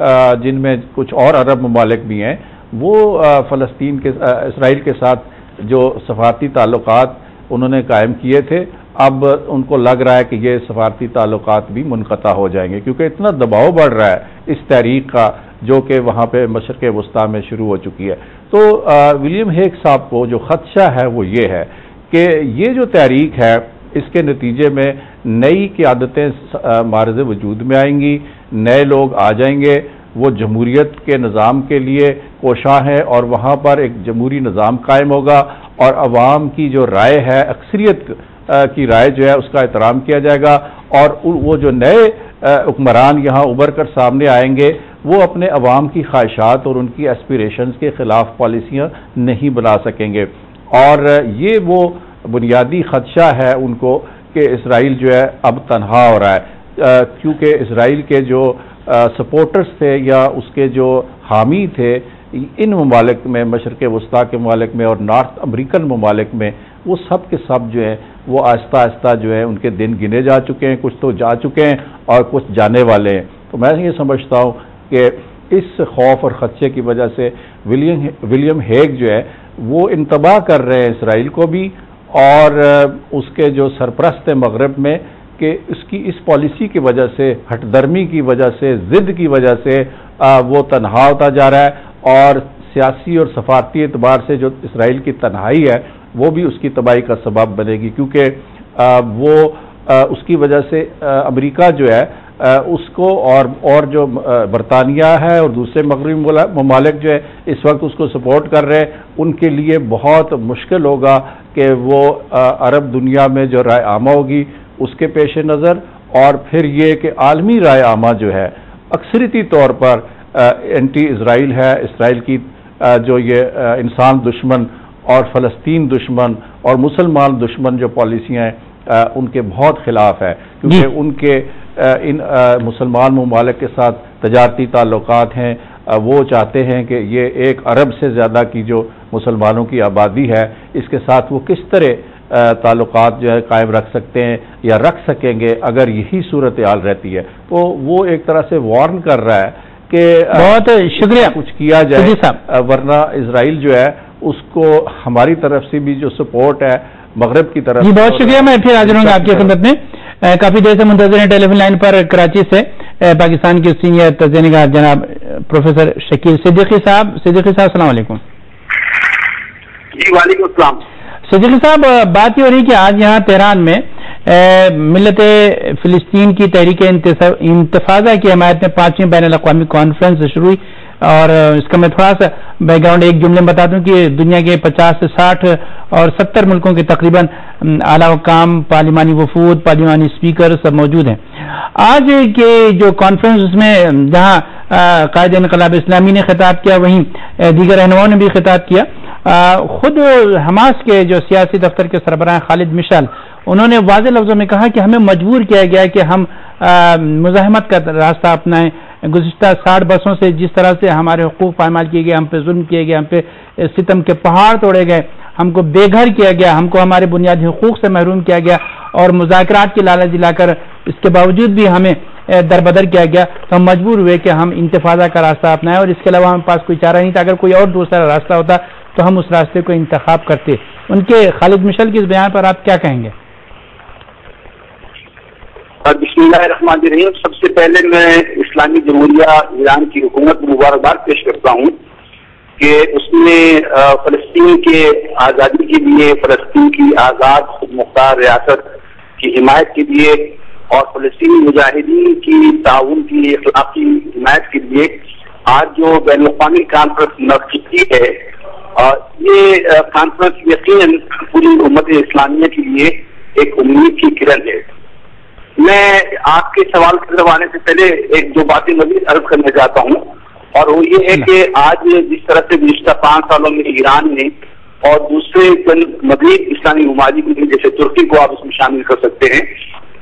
جن میں کچھ اور عرب ممالک بھی ہیں، وہ فلسطین کے اسرائیل کے ساتھ جو سفارتی تعلقات انہوں نے قائم کیے تھے، اب ان کو لگ رہا ہے کہ یہ سفارتی تعلقات بھی منقطع ہو جائیں گے، کیونکہ اتنا دباؤ بڑھ رہا ہے اس تحریک کا جو کہ وہاں پہ مشرق وسطیٰ میں شروع ہو چکی ہے. تو ولیم ہیگ صاحب کو جو خدشہ ہے وہ یہ ہے کہ یہ جو تحریک ہے اس کے نتیجے میں نئی قیادتیں معرض وجود میں آئیں گی، نئے لوگ آ جائیں گے، وہ جمہوریت کے نظام کے لیے کوشاں ہیں اور وہاں پر ایک جمہوری نظام قائم ہوگا اور عوام کی جو رائے ہے، اکثریت کی رائے جو ہے اس کا احترام کیا جائے گا، اور وہ جو نئے حکمران یہاں ابھر کر سامنے آئیں گے وہ اپنے عوام کی خواہشات اور ان کی ایسپیریشنز کے خلاف پالیسیاں نہیں بنا سکیں گے. اور یہ وہ بنیادی خدشہ ہے ان کو کہ اسرائیل جو ہے اب تنہا ہو رہا ہے، کیونکہ اسرائیل کے جو سپورٹرز تھے یا اس کے جو حامی تھے ان ممالک میں، مشرق وسطیٰ کے ممالک میں اور نارتھ امریکن ممالک میں، وہ سب کے سب جو ہیں وہ آہستہ آہستہ جو ہے ان کے دن گنے جا چکے ہیں، کچھ تو جا چکے ہیں اور کچھ جانے والے ہیں. تو میں یہ سمجھتا ہوں کہ اس خوف اور خدشے کی وجہ سے ولیم ولیم ہیگ جو ہے وہ انتباہ کر رہے ہیں اسرائیل کو بھی اور اس کے جو سرپرست مغرب میں کہ اس کی اس پالیسی کی وجہ سے، ہٹ درمی کی وجہ سے، ضد کی وجہ سے وہ تنہا ہوتا جا رہا ہے، اور سیاسی اور سفارتی اعتبار سے جو اسرائیل کی تنہائی ہے وہ بھی اس کی تباہی کا سبب بنے گی، کیونکہ وہ اس کی وجہ سے امریکہ جو ہے اس کو اور اور جو برطانیہ ہے اور دوسرے مغربی ممالک جو ہے اس وقت اس کو سپورٹ کر رہے ہیں، ان کے لیے بہت مشکل ہوگا کہ وہ عرب دنیا میں جو رائے عامہ ہوگی اس کے پیش نظر، اور پھر یہ کہ عالمی رائے عامہ جو ہے اکثریتی طور پر اینٹی اسرائیل ہے، اسرائیل کی جو یہ انسان دشمن اور فلسطین دشمن اور مسلمان دشمن جو پالیسیاں ہیں ان کے بہت خلاف ہے، کیونکہ ان کے ان مسلمان ممالک کے ساتھ تجارتی تعلقات ہیں. وہ چاہتے ہیں کہ یہ ایک ارب سے زیادہ کی جو مسلمانوں کی آبادی ہے اس کے ساتھ وہ کس طرح تعلقات جو ہے قائم رکھ سکتے ہیں یا رکھ سکیں گے اگر یہی صورتحال رہتی ہے. تو وہ ایک طرح سے وارن کر رہا ہے کہ بہت شکریہ کچھ کیا جائے، ورنہ اسرائیل جو ہے اس کو ہماری طرف سے بھی جو سپورٹ ہے مغرب کی طرف. جی بہت شکریہ، میں پھر حاضر ہوں گا آپ کی خدمت میں. کافی دیر سے منتظر ہیں ٹیلی فون لائن پر کراچی سے پاکستان کے سینئر تجزیہ نگار جناب پروفیسر شکیل صدیقی صاحب. صدیقی صاحب السلام علیکم. جی وعلیکم السلام. صدیقی صاحب، بات یہ ہو رہی کہ آج یہاں تہران میں ملت فلسطین کی تحریک انتفاضہ کی حمایت میں پانچویں بین الاقوامی کانفرنس شروع ہوئی، اور اس کا میں تھوڑا سا بیک گراؤنڈ ایک جملے میں بتا دوں کہ دنیا کے پچاس سے ساٹھ اور ستر ملکوں کے تقریباً اعلیٰ حکام، پارلیمانی وفود، پارلیمانی اسپیکر سب موجود ہیں. آج کے جو کانفرنس اس میں جہاں قائد انقلاب اسلامی نے خطاب کیا، وہیں دیگر رہنماؤں نے بھی خطاب کیا. خود حماس کے جو سیاسی دفتر کے سربراہ خالد مشعل، انہوں نے واضح لفظوں میں کہا کہ ہمیں مجبور کیا گیا کہ ہم مزاحمت کا راستہ اپنائیں. گزشتہ ساٹھ برسوں سے جس طرح سے ہمارے حقوق پامال کیے گئے، ہم پہ ظلم کیے گئے، ہم پہ ستم کے پہاڑ توڑے گئے، ہم کو بے گھر کیا گیا، ہم کو ہمارے بنیادی حقوق سے محروم کیا گیا، اور مذاکرات کی لالچ دلا کر اس کے باوجود بھی ہمیں دربدر کیا گیا، تو ہم مجبور ہوئے کہ ہم انتفاضہ کا راستہ اپنائیں، اور اس کے علاوہ ہمارے پاس کوئی چارہ نہیں تھا. اگر کوئی اور دوسرا راستہ ہوتا تو ہم اس راستے کو انتخاب کرتے. ان کے خالد مشعل کے اس بیان پر آپ کیا کہیں گے؟ بسم اللہ الرحمن الرحیم. سب سے پہلے میں اسلامی جمہوریہ ایران کی حکومت کو مبارکباد پیش کرتا ہوں کہ اس نے فلسطین کے آزادی کے لیے، فلسطین کی آزاد خود مختار ریاست کی حمایت کے لیے اور فلسطینی مجاہدین کی تعاون کی اخلاقی حمایت کے لیے آج جو بین الاقوامی کانفرنس منعقد کی ہے، یہ کانفرنس یقیناً پوری امت اسلامیہ کے لیے ایک امید کی کرن ہے. میں آپ کے سوال کے جواب آنے سے پہلے ایک دو باتیں مزید عرض کرنا چاہتا ہوں. اور وہ یہ ہے کہ آج جس طرح سے گزشتہ پانچ سالوں میں ایران نے اور دوسرے مغرب اسلامی ممالک میں جیسے ترکی کو آپ اس میں شامل کر سکتے ہیں،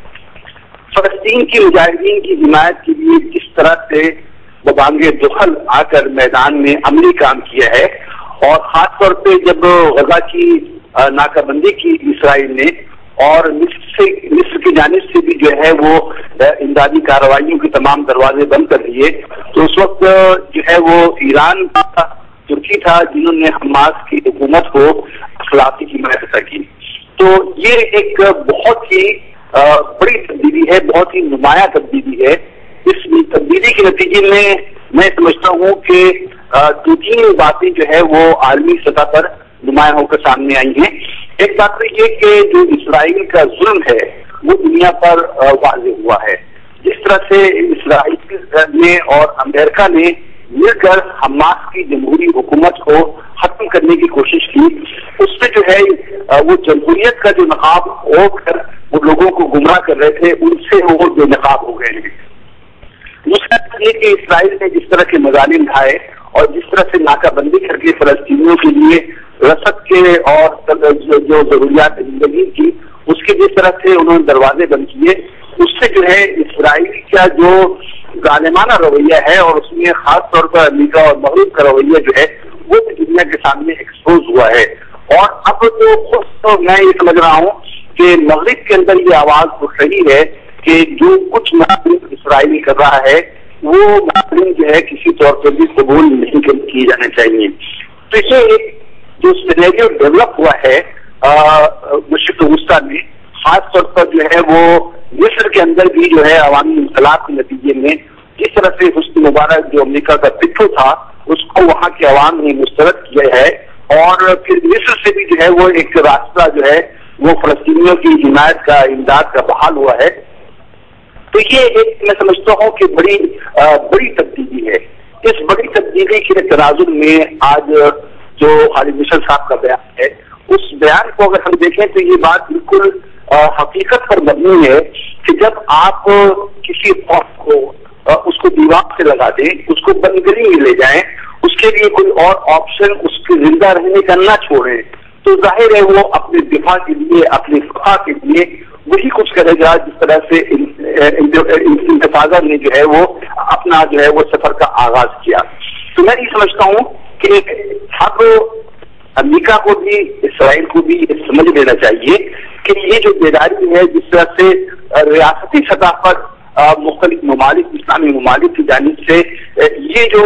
فلسطین کی مجاہدین کی حمایت کے لیے جس طرح سے ببانگ دخل آ کر میدان میں عملی کام کیا ہے، اور خاص طور پہ جب غزہ کی ناکہ بندی کی اسرائیل نے اور مصر سے مصر کی جانب سے بھی جو ہے وہ امدادی کارروائیوں کے تمام دروازے بند کر دیے، تو اس وقت جو ہے وہ ایران کا ترکی تھا جنہوں نے حماس کی حکومت کو اخلاقی حمایت عطا کی. تو یہ ایک بہت ہی بڑی تبدیلی ہے، بہت ہی نمایاں تبدیلی ہے. اس تبدیلی کے نتیجے میں میں سمجھتا ہوں کہ دو تین باتیں جو ہے وہ عالمی سطح پر نمایاں ہو کر سامنے آئی ہیں. ایک بات تو یہ کہ جو اسرائیل کا ظلم ہے وہ دنیا پر واضح ہوا ہے. جس طرح سے اسرائیل نے اور امریکہ نے مل کر حماس کی جمہوری حکومت کو ختم کرنے کی کوشش کی، اس سے جو ہے وہ جمہوریت کا جو نقاب اوڑھ کر وہ لوگوں کو گمراہ کر رہے تھے ان سے وہ بے نقاب ہو گئے ہیں. دوسرا یہ کہ اسرائیل نے جس طرح کے مظالم ڈھائے اور جس طرح سے ناکہ بندی کر کے فلسطینیوں کے لیے رسد کے اور جو ضروریات زندگی کی اس کے جس طرح سے انہوں نے دروازے بند کیے، اس سے جو ہے اسرائیل کا جو ظالمانہ رویہ ہے اور اس میں خاص طور پر امریکہ اور مغرب کا رویہ جو ہے وہ بھی دنیا کے سامنے ایکسپوز ہوا ہے. اور اب تو خود تو میں یہ سمجھ رہا ہوں کہ مغرب کے اندر یہ آواز اٹھ رہی ہے کہ جو کچھ مظالم اسرائیل کر رہا ہے وہ مظالم جو ہے کسی طور پر بھی قبول نہیں کیے جانے چاہیے. تو یہ ایک جو سینیریو ڈیولپ ہوا ہے مشرق وسطیٰ میں، خاص طور پر جو ہے وہ مصر کے اندر بھی جو ہے عوامی انقلاب کے نتیجے میں جس طرح سے حسنی مبارک جو امریکہ کا پٹھو تھا اس کو وہاں کے عوام نے مسترد کیا ہے، اور پھر مصر سے بھی جو ہے وہ ایک راستہ جو ہے وہ فلسطینیوں کی حمایت کا امداد کا بحال ہوا ہے. تو یہ ایک میں سمجھتا ہوں کہ بڑی بڑی تبدیلی ہے. اس بڑی تبدیلی کے تناظر میں آج جو خالد مشعل صاحب کا بیان ہے اس بیان کو اگر ہم دیکھیں تو یہ بات بالکل حقیقت پر مبنی ہے کہ جب آپ کسی قوم کو اس کو دیوار سے لگا دیں، اس کو بندگری میں لے جائیں، اس کے لیے کوئی اور آپشن اس کے زندہ رہنے کا نہ چھوڑیں، تو ظاہر ہے وہ اپنے دفاع کے لیے اپنے فقہ کے لیے وہی کچھ کرے گا جس طرح سے انتفاضہ نے جو ہے وہ اپنا جو ہے وہ سفر کا آغاز کیا. تو میں یہ سمجھتا ہوں کہ اب امریکہ کو بھی اسرائیل کو بھی یہ سمجھ لینا چاہیے کہ یہ جو بیداری ہے جس طرح سے ریاستی سطح پر مختلف ممالک اسلامی ممالک کی جانب سے یہ جو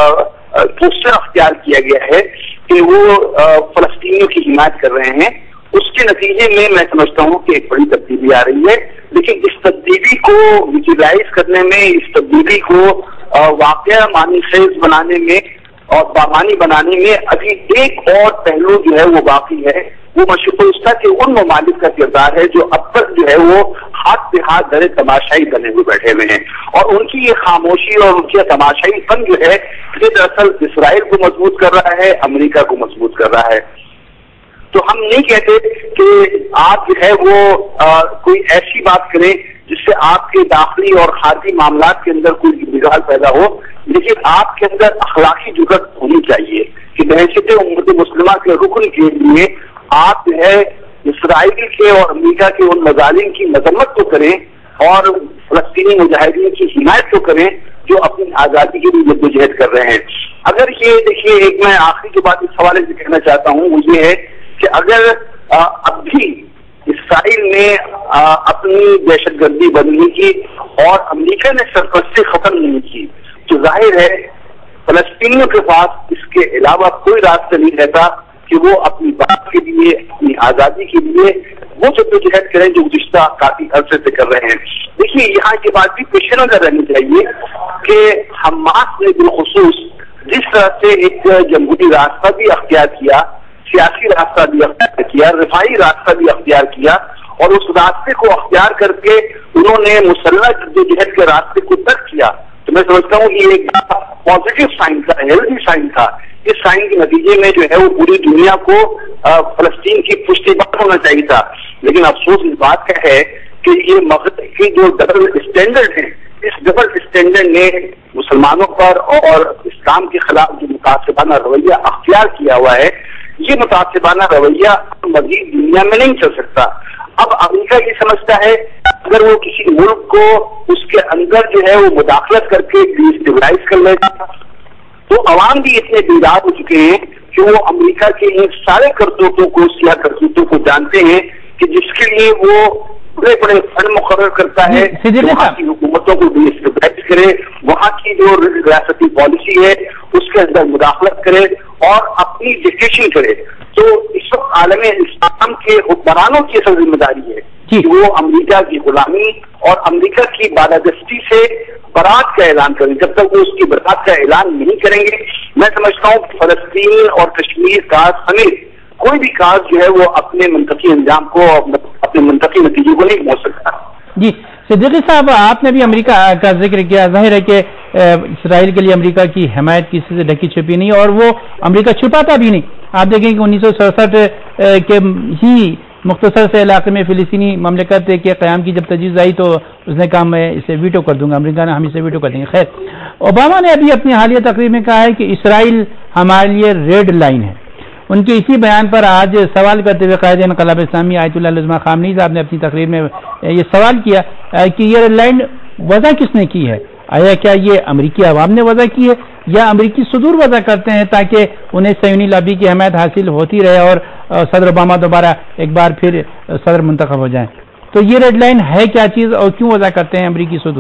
پوسٹر اختیار کیا گیا ہے کہ وہ فلسطینیوں کی حمایت کر رہے ہیں، اس کے نتیجے میں میں سمجھتا ہوں کہ ایک بڑی تبدیلی آ رہی ہے. لیکن اس تبدیلی کو ویژوائز کرنے میں، اس تبدیلی کو واقعہ معنی خیز بنانے میں اور بامانی بنانے میں ابھی ایک اور پہلو جو ہے وہ باقی ہے. وہ مشرق وسطیٰ کے ان ممالک کا کردار ہے جو اب تک جو ہے وہ ہاتھ پہ ہاتھ دھرے تماشائی بنے ہوئے بیٹھے ہوئے ہیں، اور ان کی یہ خاموشی اور ان کی تماشائی فن جو ہے یہ دراصل اسرائیل کو مضبوط کر رہا ہے، امریکہ کو مضبوط کر رہا ہے. تو ہم نہیں کہتے کہ آپ جو ہے وہ آ, کوئی ایسی بات کریں جس سے آپ کے داخلی اور خارجی معاملات کے اندر کوئی بگاڑ پیدا ہو، لیکن آپ کے اندر اخلاقی جرأت ہونی چاہیے کہ بحیثیت امت مسلمہ کے رکن کے لیے آپ جو ہے اسرائیل کے اور امریکہ کے ان مظالم کی مذمت تو کریں اور فلسطینی مجاہدین کی حمایت تو کریں جو اپنی آزادی کے لیے جدوجہد کر رہے ہیں. اگر یہ دیکھیے ایک میں آخری جو بات اس حوالے سے کہنا چاہتا ہوں وہ یہ ہے کہ اگر اب بھی اسرائیل نے اپنی دہشت گردی بند نہیں کی اور امریکہ نے سرپرستی ختم نہیں کی تو ظاہر ہے فلسطینیوں کے پاس اس کے علاوہ کوئی راستہ نہیں رہتا کہ وہ اپنی بات کے لیے اپنی آزادی کے لیے وہ جدوجہد کریں جو گزشتہ کافی عرصے سے کر رہے ہیں. دیکھیے یہاں کی بات بھی پیش نظر رہنی چاہیے کہ حماس نے بالخصوص جس طرح سے ایک جمہوری راستہ بھی اختیار کیا، سیاسی راستہ بھی اختیار کیا، رفاہی راستہ بھی اختیار کیا، اور اس راستے کو اختیار کر کے انہوں نے مسلح جدوجہد کے راستے کو ترک کیا، تو میں سمجھتا ہوں یہ ایک پازیٹو سائن تھا، ہیلدی سائن تھا. اس سائن کے نتیجے میں جو ہے وہ پوری دنیا کو فلسطین کی پشتیبان ہونا چاہیے تھا. لیکن افسوس اس بات کا ہے کہ یہ مغرب کی جو ڈبل اسٹینڈرڈ ہیں اس ڈبل اسٹینڈرڈ نے مسلمانوں پر اور اسلام کے خلاف جو متعصبانہ رویہ اختیار کیا ہوا ہے، یہ متعصبانہ رویہ مزید دنیا میں نہیں چل سکتا۔ اب امریکہ یہ سمجھتا ہے اگر وہ کسی ملک کو اس کے اندر جو ہے وہ مداخلت کر کے ڈیسٹیبلائز کر لے گا، تو عوام بھی اتنے بیدار ہو چکے ہیں کہ وہ امریکہ کے ان سارے کرتوتوں کو، سیاہ کرتوتوں کو جانتے ہیں کہ جس کے لیے وہ بڑے بڑے فنڈ مقرر کرتا ہے، وہاں کی حکومتوں کو ڈیسٹیبلائز کرے، وہاں کی جو ریاستی پالیسی ہے اس کے اندر مداخلت کرے اور اپنی ڈکٹیشن کرے۔ تو اس وقت عالم اسلام کے حکمرانوں کی اصل ذمہ داری ہے کہ وہ امریکہ کی غلامی اور امریکہ کی بالادستی سے برات کا اعلان کریں۔ جب تک وہ اس کی برات کا اعلان نہیں کریں گے، میں سمجھتا ہوں کہ فلسطین اور کشمیر کا سمیت کوئی بھی کاز جو ہے وہ اپنے منطقی انجام کو، اپنے منطقی نتیجے کو نہیں پہنچ سکتا۔ جی صدیقی صاحب، آپ نے بھی امریکہ کا ذکر کیا، ظاہر ہے کہ اسرائیل کے لیے امریکہ کی حمایت کسی سے ڈھکی چھپی نہیں، اور وہ امریکہ چھپاتا بھی نہیں۔ آپ دیکھیں کہ انیس سو سڑسٹھ کے ہی مختصر سے علاقے میں فلسطینی مملکت کے قیام کی جب تجویز آئی تو اس نے کہا میں اسے ویٹو کر دوں گا، امریکہ نے ہم اسے ویٹو کر دیں گے۔ خیر، اوباما نے ابھی اپنی حالیہ تقریر میں کہا ہے کہ اسرائیل ہمارے لیے ریڈ لائن ہے۔ ان کے اسی بیان پر آج سوال کرتے ہوئے قائد انقلاب اسلامی آیت اللہ العظمہ خامنئی صاحب نے اپنی تقریر میں یہ سوال کیا کہ یہ ریڈ لائن وضع کس نے کی ہے؟ آیا کیا یہ امریکی عوام نے وضع کی ہے یا امریکی صدور وضع کرتے ہیں تاکہ انہیں صہیونی لابی کی حمایت حاصل ہوتی رہے اور صدر اوباما دوبارہ ایک بار پھر صدر منتخب ہو جائیں؟ تو یہ ریڈ لائن ہے کیا چیز اور کیوں وضع کرتے ہیں امریکی صدور؟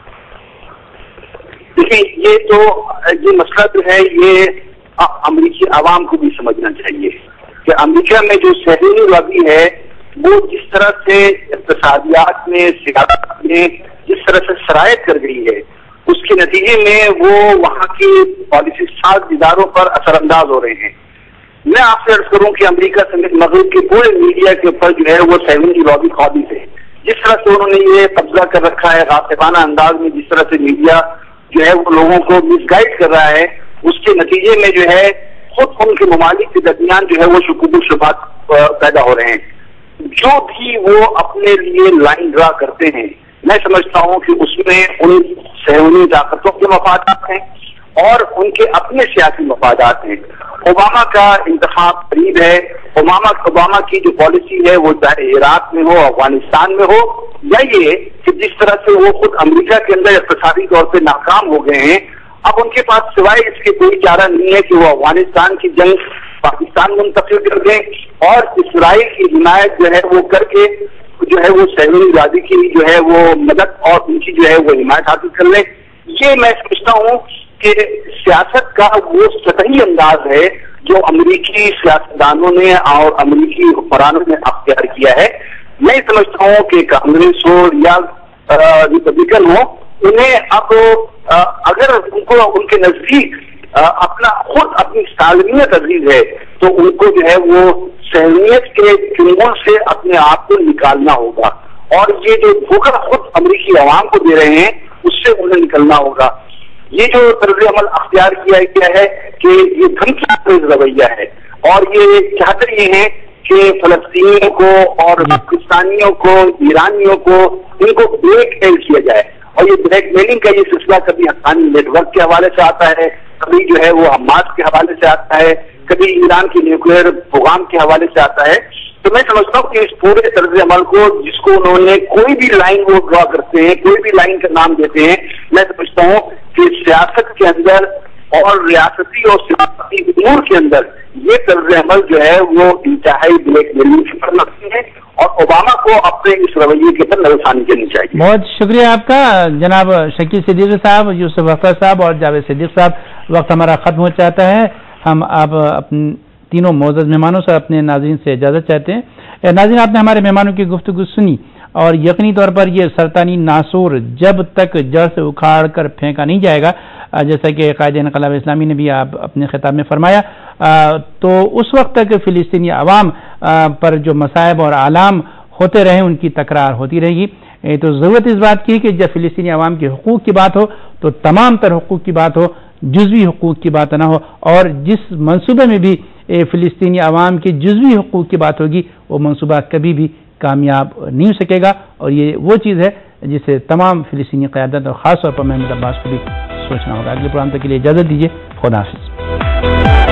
دیکھیں، یہ تو یہ مسئلہ جو ہے یہ امریکی عوام کو بھی سمجھنا چاہیے کہ امریکہ میں جو صہیونی لابی ہے وہ جس طرح سے اقتصادیات میں، سیاست میں جس طرح سے شرائط کر گئی ہے، اس کے نتیجے میں وہ وہاں کی پالیسی ساز اداروں پر اثر انداز ہو رہے ہیں۔ میں آپ سے عرض کروں کہ امریکہ سمیت مغرب کے پورے میڈیا کے اوپر جو ہے وہ صہیونی لابی قابض ہے۔ جس طرح سے انہوں نے یہ قبضہ کر رکھا ہے غاصبانہ انداز میں، جس طرح سے میڈیا جو ہے وہ لوگوں کو مس گائڈ کر رہا ہے، اس کے نتیجے میں جو ہے خود ان کے ممالک کے درمیان جو ہے وہ شکوک و شبہات پیدا ہو رہے ہیں۔ جو بھی وہ اپنے لیے لائن ڈرا کرتے ہیں، میں سمجھتا ہوں کہ اس میں ان صہیونی طاقتوں کے مفادات ہیں اور ان کے اپنے سیاسی مفادات ہیں۔ اوباما کا انتخاب قریب ہے، اوباما اوباما کی جو پالیسی ہے وہ چاہے عراق میں ہو، افغانستان میں ہو، یا یہ کہ جس طرح سے وہ خود امریکہ کے اندر اقتصادی طور پہ ناکام ہو گئے ہیں، اب ان کے پاس سوائے اس کے کوئی چارہ نہیں ہے کہ وہ افغانستان کی جنگ پاکستان منتقل کر دیں اور اسرائیل کی حمایت جو ہے وہ کر کے جو ہے وہ صہیونی لابی کی جو ہے وہ مدد اور ان کی جو ہے وہ حمایت حاصل کر لیں۔ یہ میں سمجھتا ہوں کہ سیاست کا وہ سطحی انداز ہے جو امریکی سیاستدانوں نے اور امریکی حکمرانوں نے اختیار کیا ہے۔ میں سمجھتا ہوں کہ کانگریس ہو یا ریپبلکن ہو، انہیں اب اگر ان کو ان کے نزدیک اپنا خود اپنی سالمیت عزیز ہے تو ان کو جو ہے وہ صہیونیت کے چنگل سے اپنے آپ کو نکالنا ہوگا، اور یہ جو دھوکہ خود امریکی عوام کو دے رہے ہیں اس سے انہیں نکلنا ہوگا۔ یہ جو طرز عمل اختیار کیا گیا ہے کہ یہ دھمکی رویہ ہے، اور یہ چاہتے یہ ہیں کہ فلسطینیوں کو اور پاکستانیوں کو، ایرانیوں کو، ان کو بلیک میل کیا جائے، اور یہ بلیک میلنگ کا یہ سلسلہ کبھی حقانی نیٹ ورک کے حوالے سے آتا ہے، کبھی جو ہے وہ حماس کے حوالے سے آتا ہے، کبھی ایران کی نیوکلیئر پروگرام کے حوالے سے آتا ہے۔ تو میں سمجھتا ہوں کہ اس پورے طرز عمل کو جس کو انہوں نے کوئی بھی لائن وہ ڈرا کرتے ہیں، کوئی بھی لائن کا نام دیتے ہیں، میں سمجھتا ہوں کہ سیاست کے اندر اور ریاستی اور سیاسی امور کے اندر یہ طرز عمل جو ہے وہ انتہائی بلیک میلنگ پر لگتی ہے، اور اوباما کو اپنے اس رویے کے اوپر نظرثانی کرنی چاہیے۔ بہت شکریہ آپ کا جناب شکیل صدیقی صاحب، یوسف اختر صاحب اور جاوید صدیق صاحب۔ وقت ہمارا ختم ہو جاتا ہے، ہم اب اپنے تینوں معزز مہمانوں سے اپنے ناظرین سے اجازت چاہتے ہیں۔ ناظرین، آپ نے ہمارے مہمانوں کی گفتگو سنی، اور یقینی طور پر یہ سرطانی ناسور جب تک جڑ سے اکھاڑ کر پھینکا نہیں جائے گا، جیسا کہ قائد انقلاب اسلامی نے بھی آپ اپنے خطاب میں فرمایا، تو اس وقت تک فلسطینی عوام پر جو مصائب اور آلام ہوتے رہے ان کی تکرار ہوتی رہے گی۔ تو ضرورت اس بات کی کہ جب فلسطینی عوام کے حقوق کی بات ہو تو تمام تر حقوق کی بات ہو، جزوی حقوق کی بات نہ ہو، اور جس منصوبے میں بھی فلسطینی عوام کے جزوی حقوق کی بات ہوگی وہ منصوبہ کبھی بھی کامیاب نہیں ہو سکے گا، اور یہ وہ چیز ہے جسے تمام فلسطینی قیادت اور خاص طور پر محمود عباس کو بھی سوچنا ہوگا. اگلے پروگرام تک کے لیے اجازت دیجیے. خدا حافظ.